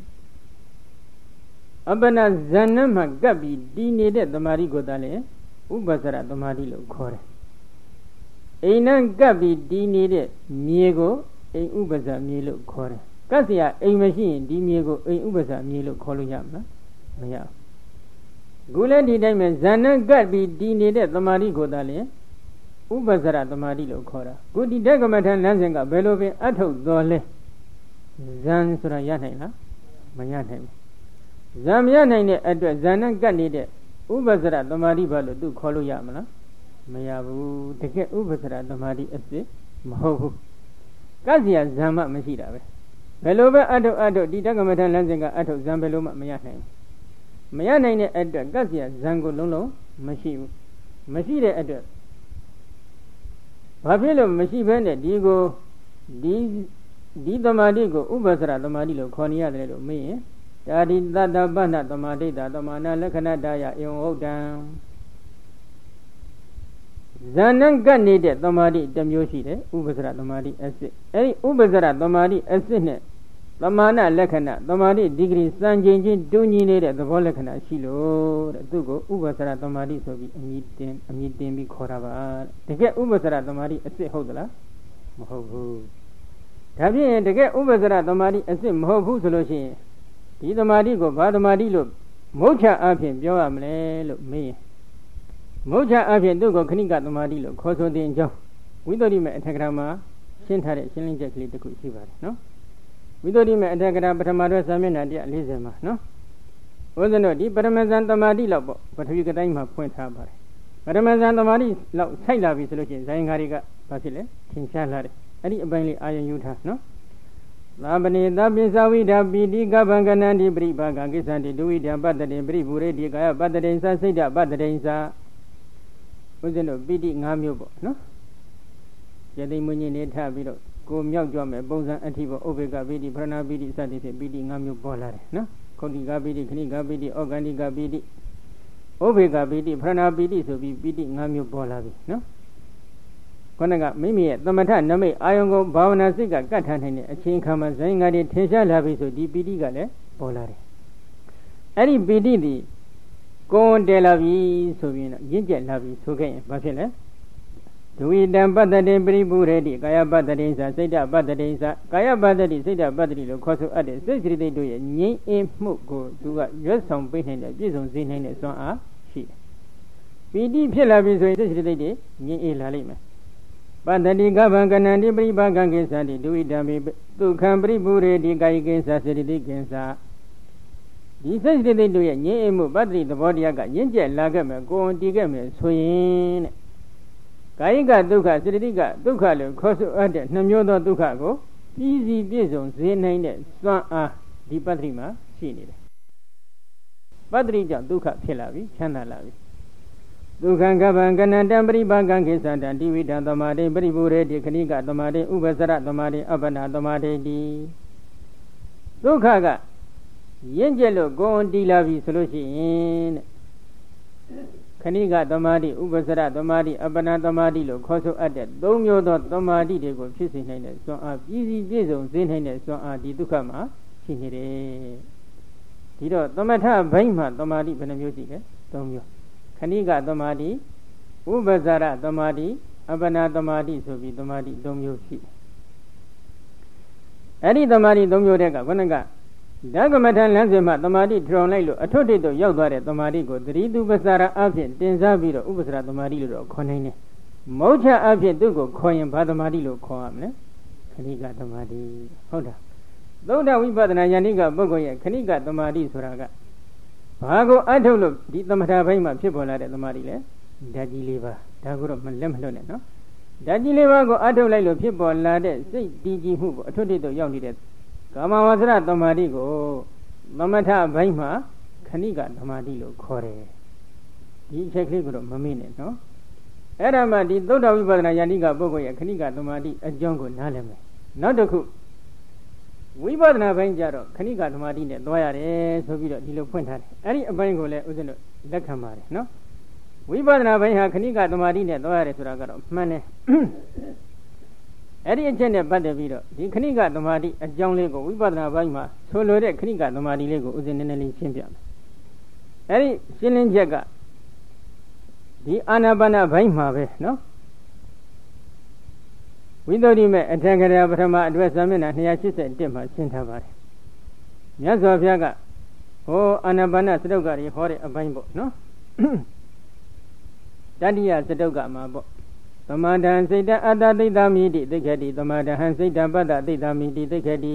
အပနဇဏ္ဏမှာကပ်ပြီးတည်နေတဲ့သမာဓိကိုသာလေဥပ္ပဇ္ဇရသမာဓိလို့ခေါ်တယ်အိမ်နဲ့ကပ်ပြီးတည်နေတဲ့မြေကိုအိမ်ဥပ္ပဇ္ဇမြေလို့ခေါ်တယ်ကပ်เสียအိမ်မရှိရင်ဒီမြေကိုအိမ်ဥပ္ပဇ္ဇမြေလို့ခေါ်လို့ရမှာမရဘူးခုလည်းဒီတိုင်းပဲဇဏ္ဏကပ်ပြီးတည်နေတဲ့သမာဓိကိုသာလေဥပ္ပစရသမာဓိလို့ခေါ်တာခုဒီတက္ကမထလမ်းစဉ်ကဘယ်လိုပင်အထုတ်တော်လဲဇန်ဆိုတာရနိုင်လားမရနိုင်ဘူးဇန်မရနိုင်တဲ့အတွက်ဇန်နဲ့ကပ်နေတဲ့ဥပ္ပစရသမာဓိဘာလို့သူခေါ်လို့ရမလားမရဘူးတကယ်ဥပ္ပစရသမာဓိအစစ်မဟုတ်ဘူးကပ်စီရဇန်မှမရှိတာပဲဘယ်လိုပဲအထုတ်အထုတ်ဒီတက္ကမထလမ်းစဉ်ကအထုတ်ဇန်ဘယ်လိုမှမရနိုင်ဘူးမရနိုင်တဲ့အတွက်ကပ်စီရဇန်ကိုလုံးလုံးမရှိဘူးမရှိတဲ့အတွက်ဘာဖြစ်လို့မရှိဘဲနဲ့ဒီကိုဒီဒီသမာဓိကိုဥပ္ပစရသမာဓိလို့ခေါ်နေရတယ်လို့မေးရင်တာဒီတတ္တပဏ္ဏသမာဓိတာသမာနာလက္ခဏတယဧဝံဟုတ်တံဇာနံကပ်နေတဲ့သမာဓိတစ်မျိုးရှိတယ်ဥပ္ပစရသမာဓိအစစ်အဲဒီဥပ္ပစရသမာဓိအစစ်နဲ့သမာနာလက္ခဏသမာဓိဒီဂရီစံချိန်ချင်းတူညီနေတဲ့သဘောလက္ခဏာရှိလို့တဲ့သူ့ကိုဥပ္ပစရသမာဓိဆိုပြီးအမည်တင်အမည်တင်ပြီးခေါ်တာပါတကယ်ဥပ္ပစရသမာဓိအစစ်ဟုတ်သလားမဟုတ်ဘူးဒါဖြင့်တကယ်ဥပ္ပစရသမာဓိအစစ်မဟုတ်ဘူးဆိုလို့ရှိရင်ဒီသမာဓိကိုဘာသမာဓိလို့မုတ်ချအဖြစ်ပြောရမလဲလို့မေးရင်မုတ်ချအဖြစ်သူ့ကိုခဏိကသမာဓိလို့ခေါ်ဆိုတဲ့အကြောင်းဝိသုဒ္ဓိမေအထက်ကရာမှာရှင်းထားတဲ့ရှင်းလင်းချက်ကလေးတစ်ခုရှိပါတယ်နော်ဝိသုဒ္ဓိမေအထက်ကရာပထမတွဲစာမျက်နှာတစ်၄၀မှာနော်ဥစ္စနောဒီပရမဇန်သမာဓိလောက်ပေါ့ပထဝီကတိုင်းမှာဖွင့်ထားပါတယ်ပရမဇန်သမာဓိလောက်ဆိုက်လာပြီဆိုလို့ရှိရင်ဇိုင်းဃာတွေကဘာဖြစ်လဲထင်ရှားလာတယ်အဲ့ဒီအပိုင်းလေးအာရုံယူထားနော်သာပနေသပိသဝိဒပိတိကဗံကနန္တိပရိပါကကိစ္ဆန္တိဒုဝိဒံပတ္တတေပရိပူရေတိကာယပတ္တတေသစိတ်တပတ္တတေသဥစ္စနောပိတိ၅မျိုးပေါ့နော်ယသိမွညင်းနေထပြီးတော့ကိုမြောက်ကြွမယ်ပုံစံအဋ္ဌိဘောဥပေက္ခပိတိပရဏပိတိစသည်ဖြင့်ပိတိ၅မျိုးပေါ်လာတယ်နော်ခုတ်တိကပိတိခဏိကပိတိဩဂန္တိကပိတိဥပေက္ခပိတိပရဏပိတိဆိုပြီးပိတိ၅မျိုးပေါ်လာပြီနော်ခொနကမိမိရဲ့သမထနမိတ်အာယုံကိုဘာဝနာစိတ်ကကတ်ထားနိုင်တဲ့အချိန်ခါမှာဇိုင်းငါတွေထင်ရှားလာပြီဆိုဒီပိတိကလည်းပေါ်လာတယ်အဲ့ဒီပိတိဒီကိုယ်တည်လာပြီဆိုပြီးတော့ရင့်ကျက်လာပြီဆိုခဲ့ရင်ဘာဖြစ်လဲဒုဝိတံပတ္တတေပရိပူရေတိကာယပတ္တတေသစိတ်တပတ္တတေသကာယပတ္တတိစိတ်တပတ္တတိလို့ခေါ်ဆိုအပ်တဲ့စိတ်စိတ္တိတို့ရဲ့ငြိမ်းအေးမှုကိုသူကရွတ်ဆောင်ပေးနိုင်တဲ့ပြည့်စုံစေနိုင်တဲ့စွမ်းအားရှိတယ်ပီတိဖြစ်လာပြီဆိုရင်စိတ်စိတ္တိတွေငြိမ်းအေးလာလိမ့်မယ်ပတ္တတိကဗံကနန္တိပရိပါကံကိသတိဒုဝိတံပိဒုက္ခံပရိပူရေတိကာယကိသစေတတိကိသဒီစိတ်စိတ္တိတို့ရဲ့ငြိမ်းအေးမှုပတ္တိသဘောတရားကရင့်ကျက်လာခဲ့မယ်ကိုယ်တည်ခဲ့မယ်ဆိုရင်တဲ့ကာယကဒုက္ခစေတသိကဒုက္ခလို့ခေါ်ဆိုအပ်တဲ့နှမျိုးသောဒုက္ခကိုပြည်စီပြည့်စုံစေနိုင်တဲ့စွမ်းအားဒီပတ္တိမှာရှိနေတယ်ပတ္တိကြောင့်ဒုက္ခဖြစ်လာပြီချမ်းသာလာပြီဒုက္ခံကဗံကနန္တံပရိပါကံကိသန္တံတိဝိတံသမာဓိပရိပူရေတိခဏိကသမာဓိဥပ္ပစရသမာဓိအပ္ပနာသမာဓိတိဒုက္ခကရင့်ကျက်လို့ကိုယ်တည်လာပြီဆိုလို့ရှိရင်တဲ့ခဏိကသမာဓိဥပ္ပစရသမာဓိအပ္ပနာသမာဓိလို့ခေါ်ဆိုအပ်တဲ့သုံးမျိုးသောသမာဓိတွေကိုဖြစ်စေနိုင်တဲ့စွမ်းအားပြည်စီပြည့်စုံစေနိုင်တဲ့စွမ်းအားဒီဒုက္ခမှာရှိနေတယ်ဒီတော့သမထဘိုင်းမှာသမာဓိဘယ်နှမျိုးရှိလဲသုံးမျိုးခဏိကသမာဓိဥပ္ပစရသမာဓိအပ္ပနာသမာဓိဆိုပြီးသမာဓိသုံးမျိုးရှိတယ်အဲ့ဒီသမာဓိသုံးမျိုးတည်းကခုနကဓကမထလမ်းစဉ်မှာသမာဓိထရောင်လိုက်လို့အထွတ်ထိပ်သို့ရောက်သွားတဲ့သမာဓိကိုသတိတုပ္ပစရအဖြစ်တင်စားပြီးတော့ဥပ္ပစရသမာဓိလို့တော့ခေါ်နိုင်တယ်။မௌချအဖြစ်သူ့ကိုခေါ်ရင်ဘာသမာဓိလို့ခေါ်ရမလဲ။ခဏိကသမာဓိဟုတ်တာ။သုဒ္ဓဝိပဿနာဉာဏိကပုဂ္ဂိုလ်ရဲ့ခဏိကသမာဓိဆိုတာကဘာကိုအထုတ်လို့ဒီသမထဘိုင်းမှာဖြစ်ပေါ်လာတဲ့သမာဓိလဲဓာတ်ကြီးလေးပါဒါကိုတော့မလက်မလွတ်နဲ့နော်။ဓာတ်ကြီးလေးပါကိုအထုတ်လိုက်လို့ဖြစ်ပေါ်လာတဲ့စိတ်တည်ကြည်မှုကိုအထွတ်ထိပ်သို့ရောက်နေတဲ့ကာမဝါစရသမာဓိကိုသမထဘိုင်းမှာခဏိကသမာဓိလို့ခေါ်တယ်ဒီအချက်ကလေးကိုတော့မမေ့နဲ့နော်အဲ့ဒါမှဒီသုဒ္ဓဝိပဿနာယန္တိကပုဂ္ဂိုလ်ရဲ့ခဏိကသမာဓိအကြောင်းကိုနားလည်မယ်နောက်တစ်ခုဝိပဿနာဘိုင်းကြတော့ခဏိကသမာဓိနဲ့သွားရတယ်ဆိုပြီးတော့ဒီလိုဖွင့်ထားတယ်အဲ့ဒီအပိုင်းကိုလည်းဥစဉ်တို့လက်ခံပါတယ်နော်ဝိပဿနာဘိုင်းဟာခဏိကသမာဓိနဲ့သွားရတယ်ဆိုတာကတော့မှန်တယ်အဲ့ဒီအချက်နဲ့ပတ်သက်ပြီးတော့ဒီခဏိကသမာဓိအကြောင်းလေးကိုဝိပဿနာဘိုင်းမှာဆိုလိုတဲ့ခဏိကသမာဓိလေးကိုဥစဉ်နည်းနည်းလေးရှင်းပြမယ်အဲ့ဒီရှင်းလင်းချက်ကဒီအာနာပါနဘိုင်းမှာပဲနော်ဝိသုဒ္ဓိမေအထက်ကရာပထမအတွက်စာမျက်နှာ၂၈၁မှာရှင်းထားပါတယ်မြတ်စွာဘုရားကဟောအာနာပါနစတုတ်ကတွေဟောတဲ့အပိုင်းပေါ့နော်တတိယစတုတ်ကမှာပေါ့ပသမဒံစိတ်တအတ္တသိတ္တမိတိသိက္ခတိသမဒဟံစိတ်တပတ္တသိတ္တမိတိသိက္ခတိ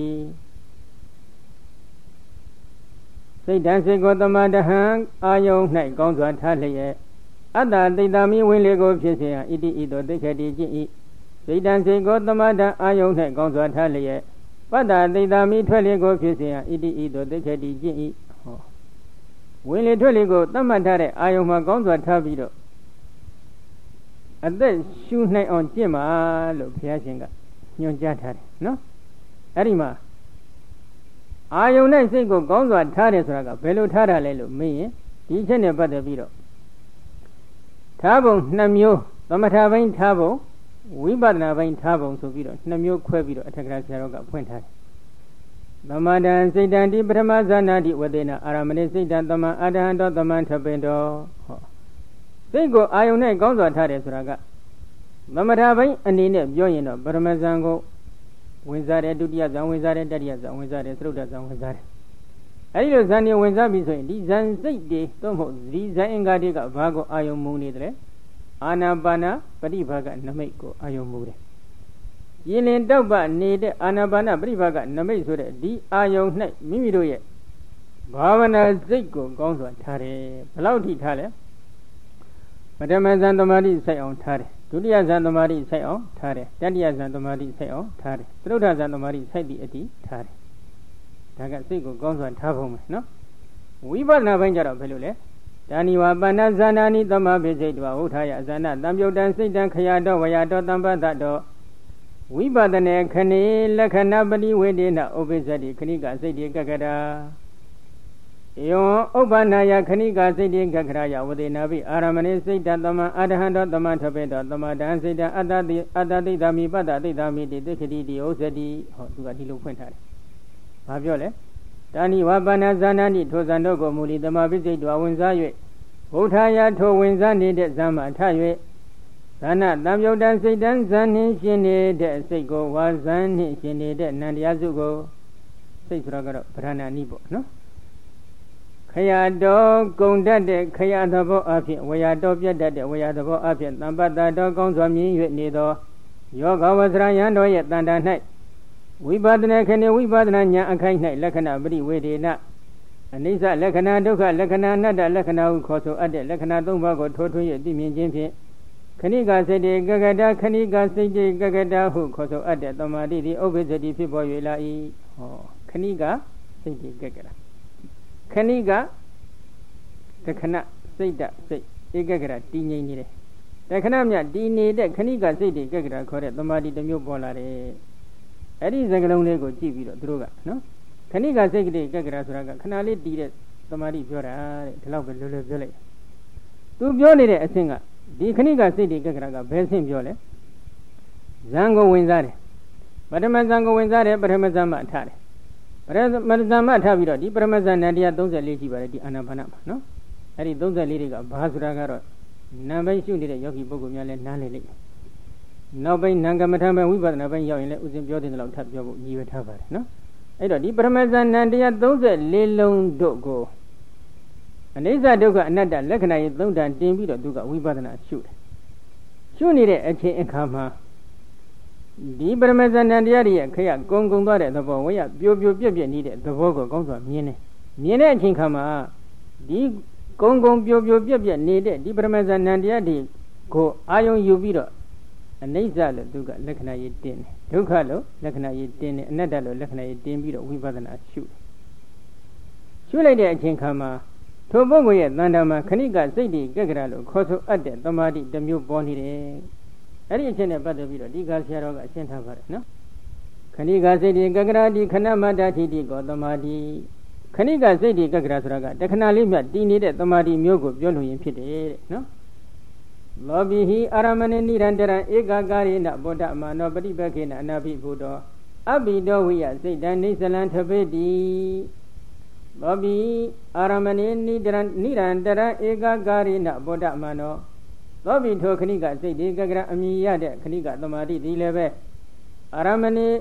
စိတ်တံစိတ်ကိုသမဒဟံအာယုန်၌ကောင်းစွာထားလျက်အတ္တသိတ္တမိဝင်လေကိုဖြစ်စေရန်ဣတိဣတောသိက္ခတိကျင့်၏စိတ်တံစိတ်ကိုသမဒံအာယုန်၌ကောင်းစွာထားလျက်ပတ္တသိတ္တမိထွက်လေကိုဖြစ်စေရန်ဣတိဣတောသိက္ခတိကျင့်၏ဟောဝင်လေထွက်လေကိုသတ်မှတ်ထားတဲ့အာယုန်မှာကောင်းစွာထားပြီးတော့အသက်ရှူနိုင်အောင်ကျင့်ပါလို့ဘုရားရှင်ကညွှန်ကြားထားတယ်နော်အဲ့ဒီမှာအာယုန်နဲ့စိတ်ကိုကောင်းစွာထားတယ်ဆိုတာကဘယ်လိုထားတာလဲလို့မေးရင်ဒီချက်နဲ့ပတ်သက်ပြီးတော့ထားပုံနှစ်မျိုးသမထဘိုင်းထားပုံဝိပဿနာဘိုင်းထားပုံဆိုပြီးတော့နှစ်မျိုးခွဲပြီးတော့အထက်ကရာဆရာတော်ကဖွင့်ထားတယ်သမဒံစိတ်တံတိပထမဇာနာတိဝတေနအာရမဏိစိတ်တံသမံအတဟံတောသမံထပင်တောဟောစိတ်ကိုအာယုန်နဲ့ကောင်းစွာထားတယ်ဆိုတာကသမထဘိုင်းအနေနဲ့ပြောရင်တော့ပထမဇန်ကိုဝင်စားတယ်ဒုတိယဇန်ဝင်စားတယ်တတိယဇန်ဝင်စားတယ်သရုပ်တဇန်ဝင်စားတယ်အဲဒီလိုဇန်တွေဝင်စားပြီဆိုရင်ဒီဇန်စိတ်တွေသို့မဟုတ်ဒီဇန်အင်္ဂါတွေကဘာကိုအာယုန်မူနေတယ်အာနာပါနာပရိဘာကနမိတ်ကိုအာယုန်မူတယ်ရင်းလင်တောက်ပနေတဲ့အာနာပါနာပရိဘာကနမိတ်ဆိုတဲ့ဒီအာယုန်၌မိမိတို့ရဲ့ဘာဝနာစိတ်ကိုကောင်းစွာထားတယ်ဘယ်လောက်ထိထားလဲပထမဇန်သမာဓိစိုက်အောင်ထားတယ်ဒုတိယဇန်သမာဓိစိုက်အောင်ထားတယ်တတိယဇန်သမာဓိစိုက်အောင်ထားတယ်သရုပ်ထဇန်သမာဓိစိုက်သည့်အတိထားတယ်ဒါကစိတ်ကိုကောင်းစွာထားဖို့မယ်နော်ဝိပဿနာပိုင်းကျတော့ဘယ်လိုလဲဒါနိဝပန္နဇာနာနိသမဘိစိတ်တဝဝုထာယဇာနာတံပြုတ်တံစိတ်တံခယာတော်ဝယတော်တံပတ္တတော်ဝိပဿနာခဏေလက္ခဏပတိဝေဒေနဥပိစ္ဆတိခဏိကစိတ်တိကကတာယောဥပ္ပန္နယခဏိကစိတ်တိကကရာယဝဒေနာပိအာရမဏိစိတ်တသမံအတဟံတော်သမံထပေတော်သမဒံစိတ်တအတ္တတိအတ္တတိသမိပတ္တတိသမိတိသိက္ခတိတိဥစ္စတိဟောသူကဒီလိုဖွင့်ထားတယ်။ဘာပြောလဲ။တာဏိဝပန္နဇာနာနိထိုဇန်တို့ကိုမူလီသမပိစိတ်တော်ဝင်စား၍ဘုထာယထိုဝင်စားနေတဲ့ဇံမှာထ၍ဇာနာတံပြုတ်တံစိတ်တံဇန်နှင်းရှင်နေတဲ့စိတ်ကိုဝါဇန်နှင်းရှင်နေတဲ့နန္တရားစုကိုစိတ်ဆိုတော့ကတော့ဗရဏာနိပေါ့နော်ခယာတော်ကုံတတ်တဲ့ခယာသဘောအဖြစ်ဝေယတော်ပြတ်တတ်တဲ့ဝေယသဘောအဖြစ်တံပတ္တတော်ကောင်းစွာမြင်၍နေသောယောဂဝဆရာယံတော်ရဲ့တန်တာ၌ဝိပဿနာခဏဝိပဿနာဉာဏ်အခိုက်၌လက္ခဏာပရိဝေဒေနအနိစ္စလက္ခဏာဒုက္ခလက္ခဏာအနတ္တလက္ခဏာဟုခေါ်ဆိုအပ်တဲ့လက္ခဏာသုံးပါးကိုထိုးထွင်း၍သိမြင်ခြင်းဖြင့်ခဏိကစိတ်တေကကတာခဏိကစိတ်တေကကတာဟုခေါ်ဆိုအပ်တဲ့သမာဓိသည်ဥပ္ပစ္စတိဖြစ်ပေါ်၍လာ၏ဟောခဏိကစိတ်တေကကတာခဏိကတခဏစိတ်တစိတ်ဧကဂရတည်ငြိမ်နေတယ်တခဏမြတည်နေတဲ့ခဏိကစိတ်တေကကတာခေါ်တဲ့သမာဓိတစ်မျိုးပေါ်လာတယ်အဲ့ဒီစကလုံးလေးကိုကြည့်ပြီးတော့သူတို့ကနော်ခဏိကစိတ်တေကကတာဆိုတာကခဏလေးတည်တဲ့သမာဓိပြောတာတဲ့ဒီလောက်ပဲလွယ်လွယ်ပြောလိုက်သူပြောနေတဲ့အဆင့်ကဒီခဏိကစိတ်တေကကတာကဘယ်ဆင့်ပြောလဲဇံကိုဝင်စားတယ်ပထမဇံကိုဝင်စားတယ်ပထမဇံမှထားတယ်ပထမဇံမှထားပြီးတော့ဒီပထမဇံနံတရားသုံးဆယ်လေးရှိပါတယ်ဒီအာနာပါနမှာနော်အဲ့ဒီသုံးဆယ်လေးတွေကဘာဆိုတာကတော့နာမ်ပိုင်းရှုနေတဲ့ယောဂီပုဂ္ဂိုလ်များလည်းနားလည်လိမ့်မယ်နောက်ပိုင်းနာမ်ကမ္မထာပိုင်းဝိပဿနာပိုင်းရောက်ရင်လည်းဥစဉ်ပြောတဲ့လောက်ထပ်ပြောဖို့ညီဝထားပါတယ်နော်အဲ့တော့ဒီပထမဇန်နံတရားသုံးဆယ်လေးလုံးတို့ကိုအနိစ္စဒုက္ခအနတ္တလက္ခဏာရေးသုံးတန်တင်ပြီးတော့သူကဝိပဿနာရှုတယ်ရှုနေတဲ့အချိန်အခါမှာဒီပရမဇန်နံတရားရဲ့ခရကုံကုံသွားတဲ့သဘောဝေယပြိုပြိုပြက်ပြက်နေတဲ့သဘောကိုကောင်းစွာမြင်တယ်မြင်တဲ့အချိန်ခါမှာဒီကုံကုံပြိုပြိုပြက်ပြက်နေတဲ့ဒီပရမဇန်နံတရားတွေကိုအာယုံယူပြီးတော့အနိစ္စလို့သူကလက္ခဏာရေးတင်တယ်ဒုက္ခလို့လက္ခဏာရေးတင်တယ်အနတ္တလို့လက္ခဏာရေးတင်ပြီးတော့ဝိပဿနာရှုတယ်ရှုလိုက်တဲ့အချိန်ခါမှာထိုပုဂ္ဂိုလ်ရဲ့တဏ္ဍာမှာခဏိကစိတ်တည်ကက်ကရာလို့ခေါ်ဆိုအပ်တဲ့သမာဓိတစ်မျိုးပေါ်နေတယ်အဲ့ဒီအချက်နဲ့ပတ်သက်ပြီးတော့ဒီကဆရာတော်ကအရှင်းထားပါတယ်နော်ခဏိကစိတ်တည်ကက်ကရာဒီခဏမတ္တထိတိကောသမာဓိခဏိကစိတ်တည်ကက်ကရာဆိုတာကတခဏလေးမြတ်တည်နေတဲ့သမာဓိမျိုးကိုပြောလို့ရင်ဖြစ်တယ်တဲ့နော်လောဘိဟိအာရမဏိနိရန္တရံဧကကာရိနဗုဒ္ဓမာနောပฏิပက္ခေနအနာဘိဘုဒ္ဓောအဘိတောဝိယစိတ်တံနိစ္စလံထပေတိလောဘိအာရမဏိနိရန္နိရန္တရံဧကကာရိနဗုဒ္ဓမာနောလောဘိထိုခဏိကစိတ်ဒီကကရအမြင်ရတဲ့ခဏိကသမာဓိဒီလည်းပဲအာရမဏိ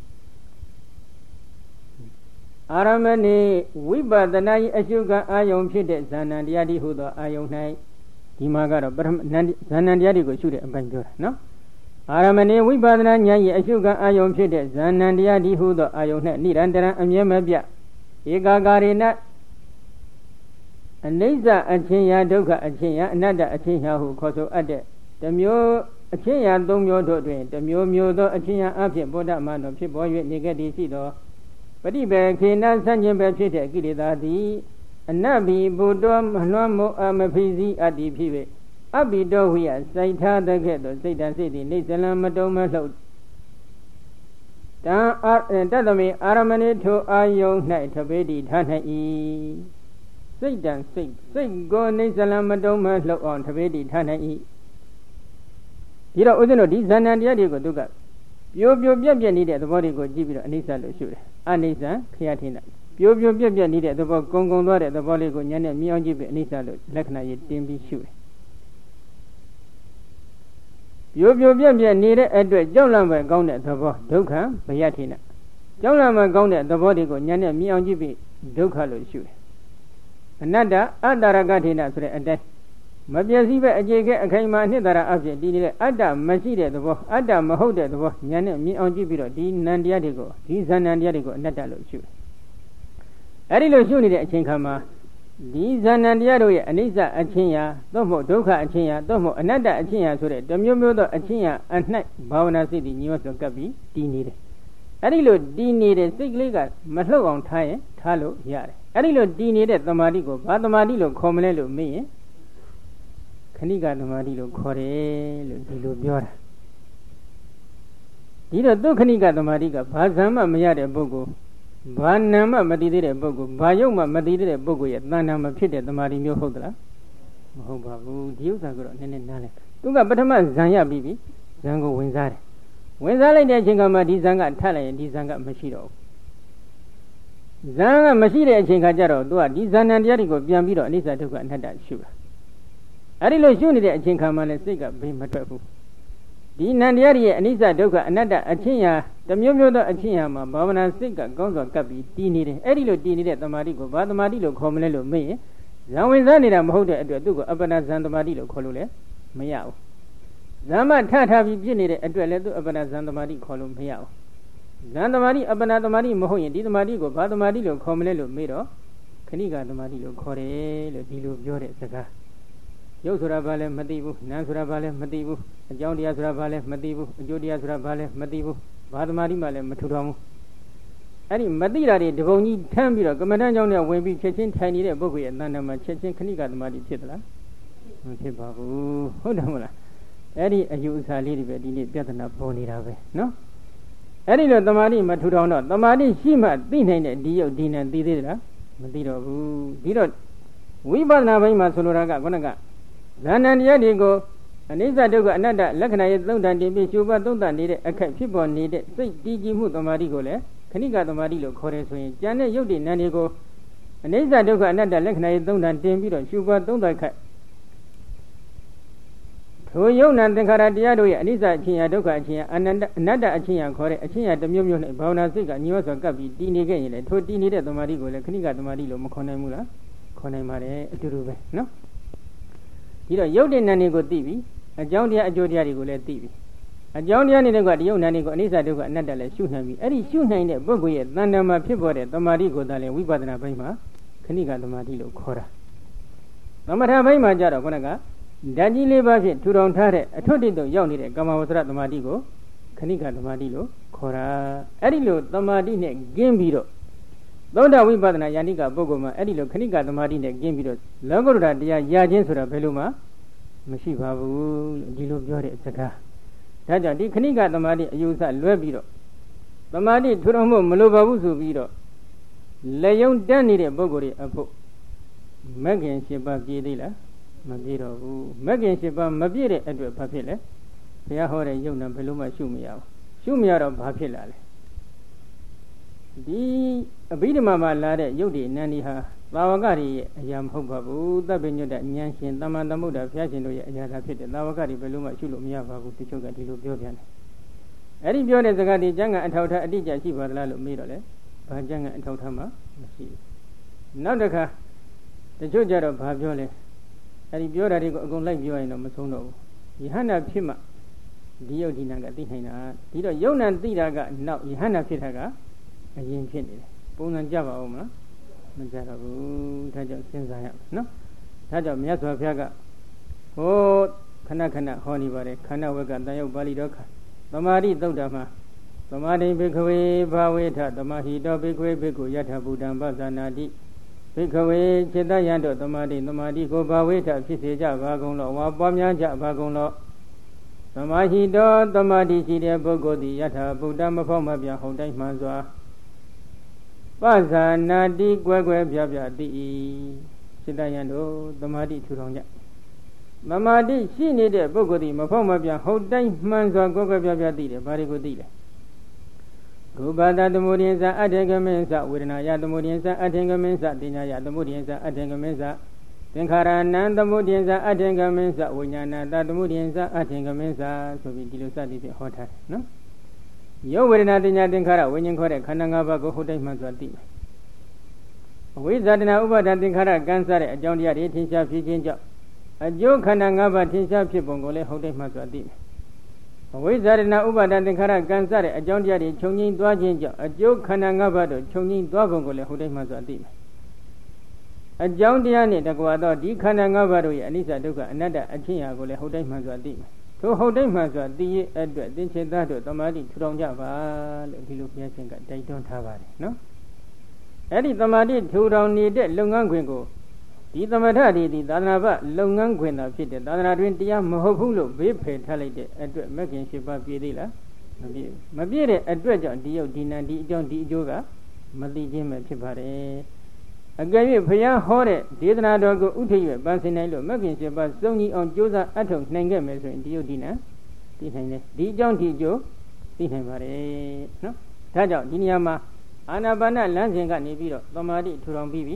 အာရမဏိဝိပဿနာ၏အရှုခံအာယုံဖြစ်တဲ့ဇာဏံတရားတိဟုသောအာယုံ၌ဒီမှာကတော့ပထမဇာဏတရားတွေကိုရှုတဲ့အပိုင်းပြောတာနော်အာရမဏေဝိပဿနာဉာဏ်ရဲ့အရှုခံအာယုံဖြစ်တဲ့ဇာဏတရားဒီဟုသောအာယုံနဲ့နိရန္တရံအမြဲမပြတ်ဧကာကာရိနအနိစ္စအချင်းရာဒုက္ခအချင်းရာအနတ္တအချင်းရာဟုခေါ်ဆိုအပ်တဲ့တမျိုးအချင်းရာသုံးမျိုးတို့တွင်တမျိုးမျိုးသောအချင်းရာအဖြစ်ဗုဒ္ဓမာနောဖြစ်ပေါ်၍နေခဲ့သည်ရှိသောပฏิဘေခေနဆန့်ကျင်ပဲဖြစ်တဲ့ကိလေသာသည်အနတ်ဘိဘုဒ္ဓမလွှမ်းမိုးအမဖိစီအတ္တိဖြစ်၍အဘိတောဝိယစိုက်ထားတဲ့ကဲ့သို့စိတ်တန်စိတ်သည်နေဇလံမတုံမလှုပ်တံတတမေအာရမဏေထိုအာယုံ၌ထပေတိထား၌၏စိတ်တန်စိတ်စိတ်ကိုနေဇလံမတုံမလှုပ်အောင်ထပေတိထား၌၏ဒီတော့ဦးဇင်းတို့ဒီဇာဏတရားတွေကိုသူကပြိုပြိုပြက်ပြက်နေတဲ့သဘောတွေကိုကြည့်ပြီးတော့အနိစ္စလို့ရှုတယ်အနိစ္စခရထိနာပြိုပြိုပြက်ပြက်နေတဲ့သဘောကုံကုံသွားတဲ့သဘောလေးကိုဉာဏ်နဲ့မြင်အောင်ကြည့်ပြီးအနိစ္စလို့လက္ခဏာရေးတင်ပြီးရှုတယ်ပြိုပြိုပြက်ပြက်နေတဲ့အတွက်ကြောက်လန့်ပဲကောင်းတဲ့သဘောဒုက္ခဘယထိနာကြောက်လန့်ပဲကောင်းတဲ့သဘောတွေကိုဉာဏ်နဲ့မြင်အောင်ကြည့်ပြီးဒုက္ခလို့ရှုတယ်အနတ္တအတ္တရကထိနာဆိုတဲ့အတိုင်းမပြည့်စည်ပဲအခြေခဲအခိုင်အမာအနှစ်သာရအဖြစ်ဒီနေတဲ့အတ္တမရှိတဲ့သဘောအတ္တမဟုတ်တဲ့သဘောဉာဏ်နဲ့မြင်အောင်ကြည့်ပြီးတော့ဒီနံတရားတွေကိုဒီဇာဏတရားတွေကိုအနတ္တလို့ရှုတယ်အဲ့ဒီလိုရှုနေတဲ့အချိန်ခါမှာဒီဇာဏတရားတို့ရဲ့အနိစ္စအချင်းရာသို့မဟုတ်ဒုက္ခအချင်းရာသို့မဟုတ်အနတ္တအချင်းရာဆိုတဲ့တမျိုးမျိုးသောအချင်းရာအ၌ဘာဝနာစိတ်ဒီညီဝတ်ဆိုကပ်ပြီးတည်နေတယ်အဲ့ဒီလိုတည်နေတဲ့စိတ်ကလေးကမလှုပ်အောင်ထားရင်ထားလို့ရတယ်အဲ့ဒီလိုတည်နေတဲ့သမာဓိကိုဘာသမာဓိလို့ခေါ်မလဲလို့မေးရင်ခဏိကသမာဓိလို့ခေါ်တယ်လို့ဒီလိုပြောတာဒီတော့သူခဏိကသမာဓိကဘာဇံမှမရတဲ့ပုဂ္ဂိုလ်ဘာနာမှမတည်သေးတဲ့ပုဂ္ဂိုလ်ဘာယုတ်မှမတည်သေးတဲ့ပုဂ္ဂိုလ်ရဲ့တဏ္ဍာမဖြစ်တဲ့သမာဓိမျိုးဟုတ်သလားမဟုတ်ပါဘူးဒီဥစ္စာကတော့နည်းနည်းနားလဲသူကပထမဇံရပြီးပြီဇံကိုဝင်စားတယ်ဝင်စားလိုက်တဲ့အချိန်ကမှဒီဇံကထပ်လိုက်ရင်ဒီဇံကမရှိတော့ဘူးဇံကမရှိတဲ့အချိန်ခါကျတော့သူကဒီဇာဏတရားတွေကိုပြန်ပြီးတော့အနိစ္စဒုက္ခအနတ္တရှုတာအဲ့ဒီလိုရှုနေတဲ့အချိန်ခါမှလည်းစိတ်ကဘေးမထွက်ဘူးဒီနံတရားရဲ့အနိစ္စဒုက္ခအနတ္တအချင်းရာတမျိုးမျိုးသောအချင်းရာမှာဘာဝနာစိတ်ကကောင်းစွာကပ်ပြီးတည်နေတယ်အဲ့ဒီလိုတည်နေတဲ့သမာဓိကိုဘာသမာဓိလို့ခေါ်မလဲလို့မေးရင်ဇံဝင်စားနေတာမဟုတ်တဲ့အတွက်သူ့ကိုအပ္ပနာဇံသမာဓိလို့ခေါ်လို့လည်းမရဘူးဇံမထထပြီးပြည့်နေတဲ့အတွက်လည်းသူ့အပ္ပနာဇံသမာဓိခေါ်လို့မရဘူးဇံသမာဓိအပ္ပနာသမာဓိမဟုတ်ရင်ဒီသမာဓိကိုဘာသမာဓိလို့ခေါ်မလဲလို့မေးတော့ခဏိကသမာဓိလို့ခေါ်တယ်လို့ဒီလိုပြောတဲ့စကားရုပ်ဆိုတာဘာလဲမသိဘူးနာမ်ဆိုတာဘာလဲမသိဘူးအကြောင်းတရားဆိုတာဘာလဲမသိဘူးအကျိုးတရားဆိုတာဘာလဲမသိဘူးဘာသမာဓိမှလည်းမထူထောင်ဘူးအဲ့ဒီမသိတာတွေတပုံကြီးထမ်းပြီးတော့ကမ္မဋ္ဌာန်းကြောင့်လည်းဝင်ပြီးချက်ချင်းထိုင်နေတဲ့ပုဂ္ဂိုလ်ရဲ့တဏ္ဍာမှာချက်ချင်းခဏိကသမာဓိဖြစ်သလားမဖြစ်ပါဘူးဟုတ်တယ်မဟုတ်လားအဲ့ဒီအယူအဆလေးတွေပဲဒီနေ့ပြဿနာပေါ်နေတာပဲနော်အဲ့ဒီလိုသမာဓိမထူထောင်တော့သမာဓိရှိမှသိနိုင်တဲ့ဒီယုတ်ဒီနံသိသေးသလားမသိတော့ဘူးဒီတော့ဝိပဿနာဘိုင်းမှာဆိုလိုတာကခုနကဇာဏတရားတွေကိုအနိစ္စဒုက္ခအနတ္တလက္ခဏာရဲ့သုံးတန်တင်ပြီးရှုပ်ပတ်သုံးတန်နေတဲ့အခိုက်ဖြစ်ပေါ်နေတဲ့စိတ်တည်ကြည်မှုသမာဓိကိုလည်းခဏိကသမာဓိလို့ခေါ်တယ်ဆိုရင်ဉာဏ်နဲ့ယုတ်တိနံတွေကိုအနိစ္စဒုက္ခအနတ္တလက္ခဏာရဲ့သုံးတန်တင်ပြီးတော့ရှုပ်ပတ်သုံးတန်ခိုက်ထိုယုတ်နံသင်္ခါရတရားတို့ရဲ့အနိစ္စအချင်းရာဒုက္ခအချင်းရာအနတ္တအနတ္တအချင်းရာခေါ်တဲ့အချင်းရာတစ်မျိုးမျိုးနဲ့ဘာဝနာစိတ်ကညီဝတ်စွာကပ်ပြီးတည်နေခဲ့ရင်လေထိုတည်နေတဲ့သမာဓိကိုလည်းခဏိကသမာဓိလို့မခေါ်နိုင်ဘူးလားခေါ်နိုင်ပါတယ်အတူတူပဲနော်ဒီတော့ယုတ်တဲ့နံတွေကိုသိပြီအကြောင်းတရားအကျိုးတရားတွေကိုလည်းသိပြီအကြောင်းတရားနေတဲ့ကဒီယုတ်နံတွေကိုအနိစ္စဒုက္ခအနတ္တလည်းရှုနိုင်ပြီအဲ့ဒီရှုနိုင်တဲ့ပုဂ္ဂိုလ်ရဲ့တဏ္ဍာမှာဖြစ်ပေါ်တဲ့သမာဓိကိုသာလေဝိပဿနာဘိုင်းမှာခဏိကသမာဓိလို့ခေါ်တာသမထဘိုင်းမှာကြတော့ခုနကဓာတ်ကြီးလေးပါးဖြင့်ထူထောင်ထားတဲ့အထွတ်တိတို့ရောက်နေတဲ့ကာမဝဆရသမာဓိကိုခဏိကသမာဓိလို့ခေါ်တာအဲ့ဒီလိုသမာဓိနဲ့ကျင်းပြီးတော့သောတာဝိပဿနာယန္တိကပုဂ္ဂိုလ်မှာအဲ့ဒီလိုခဏိကသမာဓိနဲ့ကျင်းပြီးတော့လောကုတ္တရာတရားရခြင်းဆိုတာဘယ်လိုမှမရှိပါဘူးလို့ဒီလိုပြောတဲ့စကားဒါကြောင့်ဒီခဏိကသမာဓိအယူဆလွဲပြီးတော့သမာဓိထူထောင်မှုမလိုပါဘူးဆိုပြီးတော့လက်ယုံတက်နေတဲ့ပုဂ္ဂိုလ်တွေအဖို့မဂ္ဂင်၈ပါးပြည့်သေးလားမပြည့်တော့ဘူးမဂ္ဂင်၈ပါးမပြည့်တဲ့အတွက်ဘာဖြစ်လဲဘုရားဟောတဲ့ယုံနာဘယ်လိုမှရှုမရဘူးရှုမရတော့ဘာဖြစ်လာလဲဒီအဘိဓမ္မာမှာလာတဲ့ယုတ်ဒီနန္ဒီဟာသာဝကတွေရဲ့အရာမဟုတ်ပါဘူးသဗ္ဗညုတ္တဉာဏ်ရှင်သမ္မာသမ္ဗုဒ္ဓဘုရားရှင်တို့ရဲ့အရာသာဖြစ်တဲ့သာဝကတွေဘယ်လိုမှရှုလို့မရပါဘူးတချို့ကဒီလိုပြောပြန်တယ်အဲ့ဒီပြောတဲ့စကားဒီကျမ်းဂန်အထောက်ထားအတိအကျရှိပါသလားလို့မေးတော့လေဘာကျမ်းဂန်အထောက်ထားမှမရှိဘူးနောက်တစ်ခါတချို့ကြတော့ဘာပြောလဲအဲဒီပြောတာတွေကိုအကုန်လိုက်ပြောရင်တော့မဆုံးတော့ဘူးယဟန္တာဖြစ်မှဒီယုတ်ဒီနာကသိနိုင်တာဒီတော့ယုံနာသိတာကနောက်ယဟန္တာဖြစ်တာကအရင်ဖြစ်နေတယ်ပုံစံကြပါဦးမလားမကြတော့ဘူးဒါကြောင့်စဉ်းစားရမယ်နော်ဒါကြောင့်မြတ်စွာဘုရားကဟိုခဏခဏဟောနေပါတယ်ခန္ဓာဝကတန်ယုတ်ပါဠိတော်ခသမာဓိသုတ်တမှာသမာဓိဘိက္ခဝေဘာဝေထသမာဟိတောဘိက္ခဝေဘိက္ခုယထဗုဒ္ဓံပသနာတိဘိက္ခဝေจิตယံတို့သမာဓိသမာဓိကိုဘာဝေထဖြစ်စေကြပါကုန်လောဝါပွားများကြပါကုန်လောသမာဟိတောသမာဓိရှိတဲ့ပုဂ္ဂိုလ်သည်ယထဗုဒ္ဓမဖောက်မပြဟုတ်တိုင်းမှန်စွာပသနာတိကွယ်ကွယ်ပြပြတိจิตယံတို့သမာဓိထူထောင်ကြသမာဓိရှိနေတဲ့ပုဂ္ဂိုလ်သည်မဖောက်မပြဟုတ်တိုင်းမှန်စွာကွယ်ကွယ်ပြပြသိတယ်ဘာတွေကိုသိလဲရူပတသမုဒိယသအထေကမေသဝေဒနာယသမုဒိယသအထေကမေသတင်ညာယသမုဒိယသအထေကမေသသင်္ခါရဏံသမုဒိယသအထေကမေသဝိညာဏတသမုဒိယသအထေကမေသဆိုပြီးဒီလိုစသည်ဖြင့်ဟောထားတယ်နော်ယောဝေဒနာတင်ညာသင်္ခါရဝိညာဉ်ခေါ်တဲ့ခန္ဓာ၅ပါးကိုဟုတ်တိုင်းမှန်စွာသိမယ်အဝိဇ္ဇတနာဥပါဒသင်္ခါရကံစားတဲ့အကြောင်းတရားတွေထင်ရှားဖြစ်ခြင်းကြောင့်အကျိုးခန္ဓာ၅ပါးထင်ရှားဖြစ်ပုံကိုလည်းဟုတ်တိုင်းမှန်စွာသိမယ်အဝိဇ္ဇာရဏဥပါဒသင်္ခါရကံစားတဲ့အကြောင်းတရားတွေခြုံငိမ့်သွားခြင်းကြောင့်အကျိုးခန္ဓာ၅ပါးတို့ခြုံငိမ့်သွားပုံကိုလည်းဟုတ်တိုင်းမှစွာသိမယ်အကြောင်းတရားနဲ့တကွာတော့ဒီခန္ဓာ၅ပါးတို့ရဲ့အနိစ္စဒုက္ခအနတ္တအချင်းရာကိုလည်းဟုတ်တိုင်းမှစွာသိမယ်ထိုဟုတ်တိုင်းမှစွာသိရဲ့အတွက်သင်္ချေသားတို့သမာဓိထူထောင်ကြပါလို့ဒီလိုဘုရားရှင်ကတိုက်တွန်းထားပါတယ်နော်အဲ့ဒီသမာဓိထူထောင်နေတဲ့လုပ်ငန်းခွင်ကိုဒီသမထတွေဒီသာသနာ့ဘလုပ်ငန်းခွင်သာဖြစ်တဲ့သာသနာတွင်တရားမဟုတ်ဘူးလို့ဘေးဖယ်ထားလိုက်တဲ့အတွက်မဂ္ဂင်၈ပါးပြည့်သေးလားမပြည့်မပြည့်တဲ့အတွက်ကြောင့်ဒီယုတ်ဒီနံဒီအကြောင်းဒီအကျိုးကမသိခြင်းပဲဖြစ်ပါတယ်အကယ်၍ဘုရားဟောတဲ့ဒေသနာတော်ကိုဥထိပ်ရပန်းစင်နိုင်လို့မဂ္ဂင်၈ပါးစုံကြီးအောင်ကြိုးစားအထောက်နိုင်ခဲ့မယ်ဆိုရင်ဒီယုတ်ဒီနံသိနိုင်တယ်ဒီအကြောင်းဒီအကျိုးသိနိုင်ပါတယ်နော်ဒါကြောင့်ဒီနေရာမှာအာနာပါနလမ်းစဉ်ကနေပြီးတော့သမာဓိထူထောင်ပြီးပြီ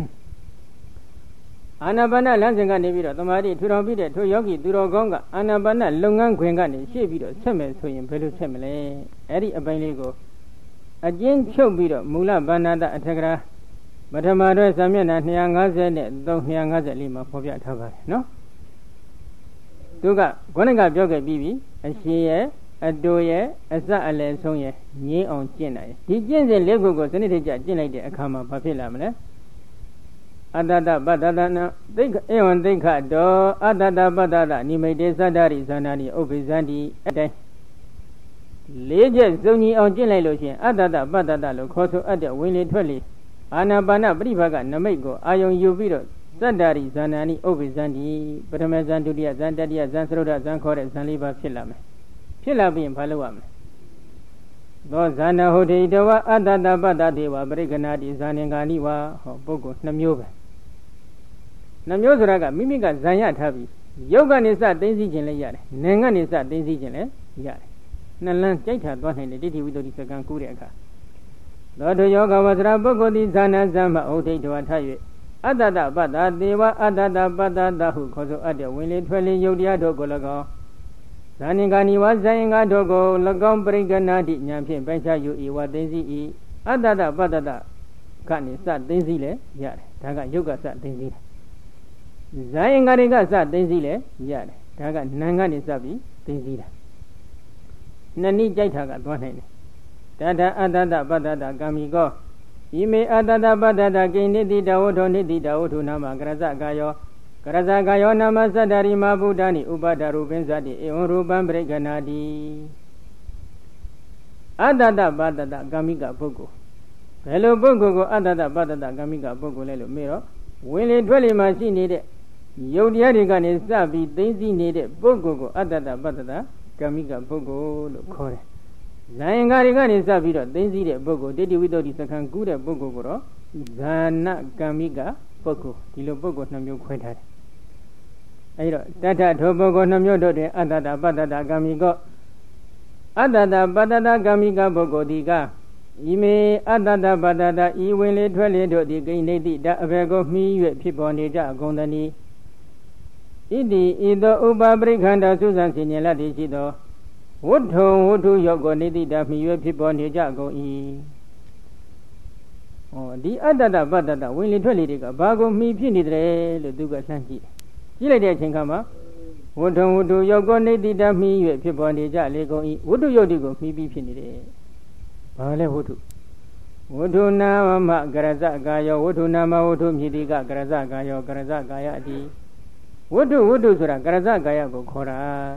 အာနာပါနလမ်းစဉ်ကနေပြီးတော့သမာဓိထူထောင်ပြီးတဲ့ထိုယောဂီသူတော်ကောင်းကအာနာပါနလုပ်ငန်းခွင်ကနေရှေ့ပြီးတော့ဆက်မယ်ဆိုရင်ဘယ်လိုဆက်မလဲအဲ့ဒီအပိုင်းလေးကိုအကျဉ်းချုပ်ပြီးတော့မူလဘာနာတအထက်ကရာပထမတွဲစာမျက်နှာ၂၅၀နဲ့၃၂၅၄မှာဖော်ပြထားပါတယ်နော်သူကခေါင်းကပြောခဲ့ပြီးပြီအရှင်ရဲ့အတူရဲ့အစအလယ်ဆုံးရဲ့ငြင်းအောင်ကျင့်တယ်ဒီကျင့်စဉ်လေးခုကိုစနစ်တကျကျင့်လိုက်တဲ့အခါမှာဘာဖြစ်လာမလဲအတ္တတပတ္တတနာသိက္ခဧဝံသိက္ခတောအတ္တတပတ္တတနိမိတ်တေသတ္တရိဇာနာနိဥပ္ပိဇန္တိအတိုင်းလေးချက်စုံညီအောင်ကျင့်လိုက်လို့ရှိရင်အတ္တတပတ္တတလို့ခေါ်ဆိုအပ်တဲ့ဝင်လေထွက်လေအာနာပါနပရိภကနမိတ်ကိုအာယုံယူပြီးတော့သတ္တရိဇာနာနိဥပ္ပိဇန္တိပထမဇန်ဒုတိယဇန်တတိယဇန်သရုဒ္ဓဇန်ခေါ်တဲ့ဇန်လေးပါဖြစ်လာမယ်ဖြစ်လာပြီးရင်ဘာလုပ်ရမလဲသောဇာနာဟုတ်တေတဝအတ္တတပတ္တတေဝပရိက္ခဏာတိဇာနင်္ဂာနိဝါဟောပုဂ္ဂိုလ်နှမျိုးပဲနှမျိုးဆိုတာကမိမိကဇံရထားပြီးယုတ်ကနေစသိသိခြင်းလည်းရတယ်နင်ကနေစသိသိခြင်းလည်းရတယ်နှလန်းကြိုက်တာသွားနိုင်တယ်ဒိဋ္ဌိဝိတ္တိစကံကူးတဲ့အခါသောတယောဂဝဇရာပုဂ္ဂိုလ်သည်ဇာနာဇမ္မဟုတ်တေတဝထား၍အတ္တတပတ္တတေဝအတ္တတပတ္တတဟုခေါ်ဆိုအပ်တဲ့ဝင်လေထွက်လေယုတ်တရားတို့ကို၎င်းဇာနိကာနိဝဇယင်္ဂတို့ကို၎င်းပရိက္ခဏာတိဉာဏ်ဖြင့်ပိုက်ချယူဤဝသိသိဤအတ္တတပတ္တတကနေစသိသိလဲရတယ်ဒါကယုတ်ကစသိသိတယ်ဇာယင်္ဂတွေကစသိသိလဲရတယ်ဒါကနံကနေစပြီးသိသိတာနှစ်နည်းကြိုက်တာကသွားနိုင်တယ်တထအတ္တတပတ္တတကာမိကောဤမေအတ္တတပတ္တတကိနိတိတဝဋ္ဌောနိတိတဝဋ္ဌုနာမကရဇကာယောကရဇကာယောနာမသတ္တရိမဗုဒ္ဓနိဥပဒရူပင်းဇတိဧဝံရူပံပရိက္ခဏာတိအတ္တတပတ္တတကာမိကပုဂ္ဂိုလ်ဘယ်လိုပုဂ္ဂိုလ်ကိုအတ္တတပတ္တတကာမိကပုဂ္ဂိုလ်လဲလို့မေးတော့ဝင်လေထွက်လေမှာရှိနေတဲ့ယုတ်တရားတွေကနေစပြီးသိသိနေတဲ့ပုဂ္ဂိုလ်ကိုအတ္တတပတ္တတကာမိကပုဂ္ဂိုလ်လို့ခေါ်တယ်ဇာယင်္ဂါတွေကနေစပြီးတော့သိသိတဲ့ပုဂ္ဂိုလ်ဒိဋ္ဌိဝိတ္တိစကံကူးတဲ့ပုဂ္ဂိုလ်ကိုတော့ဇာနကာမိကပုဂ္ဂိုလ်ဒီလိုပုဂ္ဂိုလ်နှမျိုးခွဲထားတယ်အဲဒီတော့တထထိုပုဂ္ဂိုလ်နှမျိုးတို့တွင်အတ္တတပတ္တတကာမိကောအတ္တတပတ္တတကာမိကပုဂ္ဂိုလ်ဒီကဤမေအတ္တတပတ္တတဤဝင်လေထွက်လေတို့သည်ဂိဏိတိတအဘေကိုမှီ၍ဖြစ်ပေါ်နေကြအကုန်သနည်းဣတိဤသောဥပပရိခန္ဓာသုဇံစီဉ္လတ်တိရှိသောဝဋ္ထုံဝဋ္ထုယောကိုနိတိတမှီ၍ဖြစ်ပေါ်နေကြကုန်၏ဟောဒီအတ္တတပတ္တတဝင်လေထွက်လေတွေကဘာကိုမှီဖြစ်နေတယ်လို့သူကလှမ်းကြည့်ကြည့်လိုက်တဲ့အချိန်ခါမှာဝတ္ထုဝတ္ထုယောကောနေတိတမှီ၍ဖြစ်ပေါ်နေကြလေကုန်၏ဝတ္ထုယုတ်တိကိုမှီပြီးဖြစ်နေတယ်ဘာလဲဝတ္ထုဝတ္ထုနာမကရဇကာယောဝတ္ထုနာမဝတ္ထုမြည်တိကကရဇကာယောကရဇကာယအတိဝတ္ထုဝတ္ထုဆိုတာကရဇကာယကိုခေါ်တာ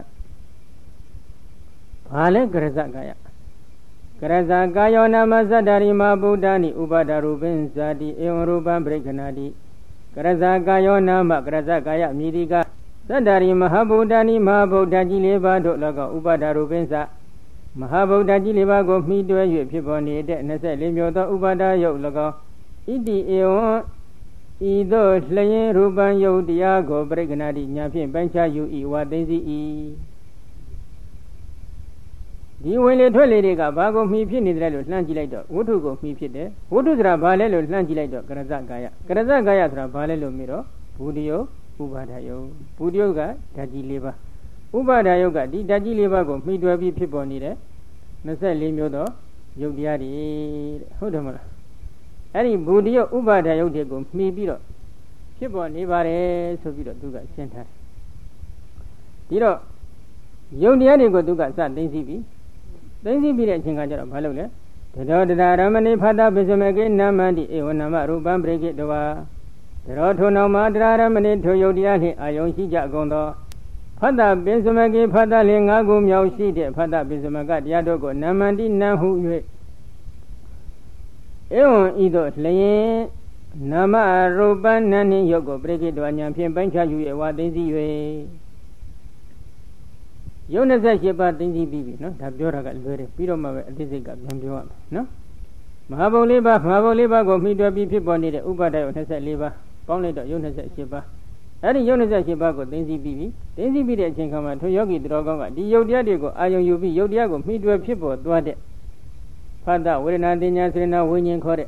ဘာလဲကရဇကာယကရဇကာယောနာမသတ္တရိမဗုဒ္ဓနိဥပါဒရူပင်ဇာတိဧဝံရူပံပရိက္ခဏာတိကရဇကာယောနာမကရဇကာယမြည်တိကသတ္တရိမဟာဗုဒ္ဓနိမဟာဗုဒ္ဓကြီးလေးပါးတို့လည်းကောဥပါဒရူပင်ဇမဟာဗုဒ္ဓကြီးလေးပါးကိုမှီတွဲ၍ဖြစ်ပေါ်နေတဲ့နှစ်ဆယ်လေးမျိုးသောဥပါဒယုတ်၎င်းဣတိဧဝံဤသို့လျင်ရူပံယုတ်တရားကိုပရိက္ခဏာတိညာဖြင့်ပိုင်းခြားယူ၏ဝါသိသိ၏ဒီဝင်လေထွက်လေတွေကဘာကိုမှီဖြစ်နေတယ်လို့လှမ်းကြည့်လိုက်တော့ဝတ္ထုကိုမှီဖြစ်တယ်ဝတ္ထုဆိုတာဘာလဲလို့လှမ်းကြည့်လိုက်တော့ကရဇကာယကရဇကာယဆိုတာဘာလဲလို့မြင်တော့ဘူတယုတ်ဥပါဒယုတ်ဘူတယုတ်ကဓာတ်ကြီးလေးပါဥပါဒယုတ်ကဒီဓာတ်ကြီးလေးပါးကိုမှီတွဲပြီးဖြစ်ပေါ်နေတဲ့နှစ်ဆယ်လေးမျိုးသောယုတ်တရားတွေတဲ့ဟုတ်တယ်မလားအဲ့ဒီဘူတယုတ်ဥပါဒယုတ်တွေကိုမှီပြီးတော့ဖြစ်ပေါ်နေပါတယ်ဆိုပြီးတော့သူကရှင်းထားတယ်ဒီတော့ယုတ်တရားတွေကိုသူကစသိသိပြီးသိသိပြီးတဲ့အချိန်ကကျတော့ဘာလုပ်လဲတတော်တရားရမဏိဖတ်တာပစ္စမေကေနာမန္တိဧဝနာမရူပံပရိကိတဝါတတော်ထုံတော်မှာတရားရမဏိထိုယုတ်တရားနှင့်အာယုံရှိကြကုန်သောဖတ်တာပစ္စမကေဖတ်တာလင်ငါးခုမြောက်ရှိတဲ့ဖတ်တာပစ္စမကတရားတို့ကိုနာမန္တိနံဟု၍ဧဝံဤသို့လျင်နာမရူပနန္နိယုတ်ကိုပရိကိတဝါညာဖြင့်ပိုင်းခြားယူ၍ဝါသိသိ၍ယုတ်နှစ်ရှစ်ပါးသိသိပြီးပြီနော်ဒါပြောတာကလွယ်တယ်ပြီးတော့မှပဲအသိစိတ်ကပြန်ပြောရမယ်နော်မဟာဘုံလေးပါးမဟာဘုံလေးပါးကိုမှီတွဲပြီးဖြစ်ပေါ်နေတဲ့ဥပါဒယုတ်နှစ်လေးပါးပေါင်းလိုက်တော့ယုတ်နှစ်ရှစ်ပါးအဲ့ဒီယုတ်နှစ်ရှစ်ပါးကိုသိသိပြီးပြီသိသိပြီးတဲ့အချိန်ခါမှာထိုယောဂီတော်ကောင်းကဒီယုတ်တရားတွေကိုအာယုံယူပြီးယုတ်တရားကိုမှီတွဲဖြစ်ပေါ်သွားတဲ့ဖတ်တာဝေဒနာတင်ညာစေနာဝိညာဉ်ခေါ်တဲ့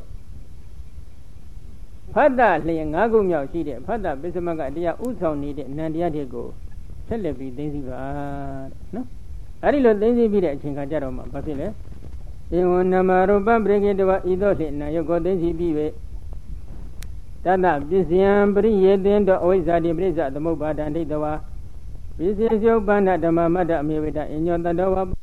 ဖတ်တာလျင်ငါးခုမြောက်ရှိတဲ့ဖတ်တာပစ္စမကတရားဥဆောင်နေတဲ့နန္တရားတွေကိုဆက်လက်ပြီးသိသိပါတဲ့နော်အဲ့ဒီလိုသိသိပြီးတဲ့အချိန်ခါကျတော့မှဘာဖြစ်လဲဧဝံနမရူပံပရိကိတဝါဤသို့လျင်နာယုတ်ကိုသိသိပြီး၍တတပစ္စယံပရိယေတင်တောအဝိဇ္ဇာတိပရိစ္ဆသမုပ္ပါဒံဒိဋ္ဌဝါပစ္စယစုပ္ပန္နဓမ္မမတ္တအမေဝိတအညောတတောဝါပ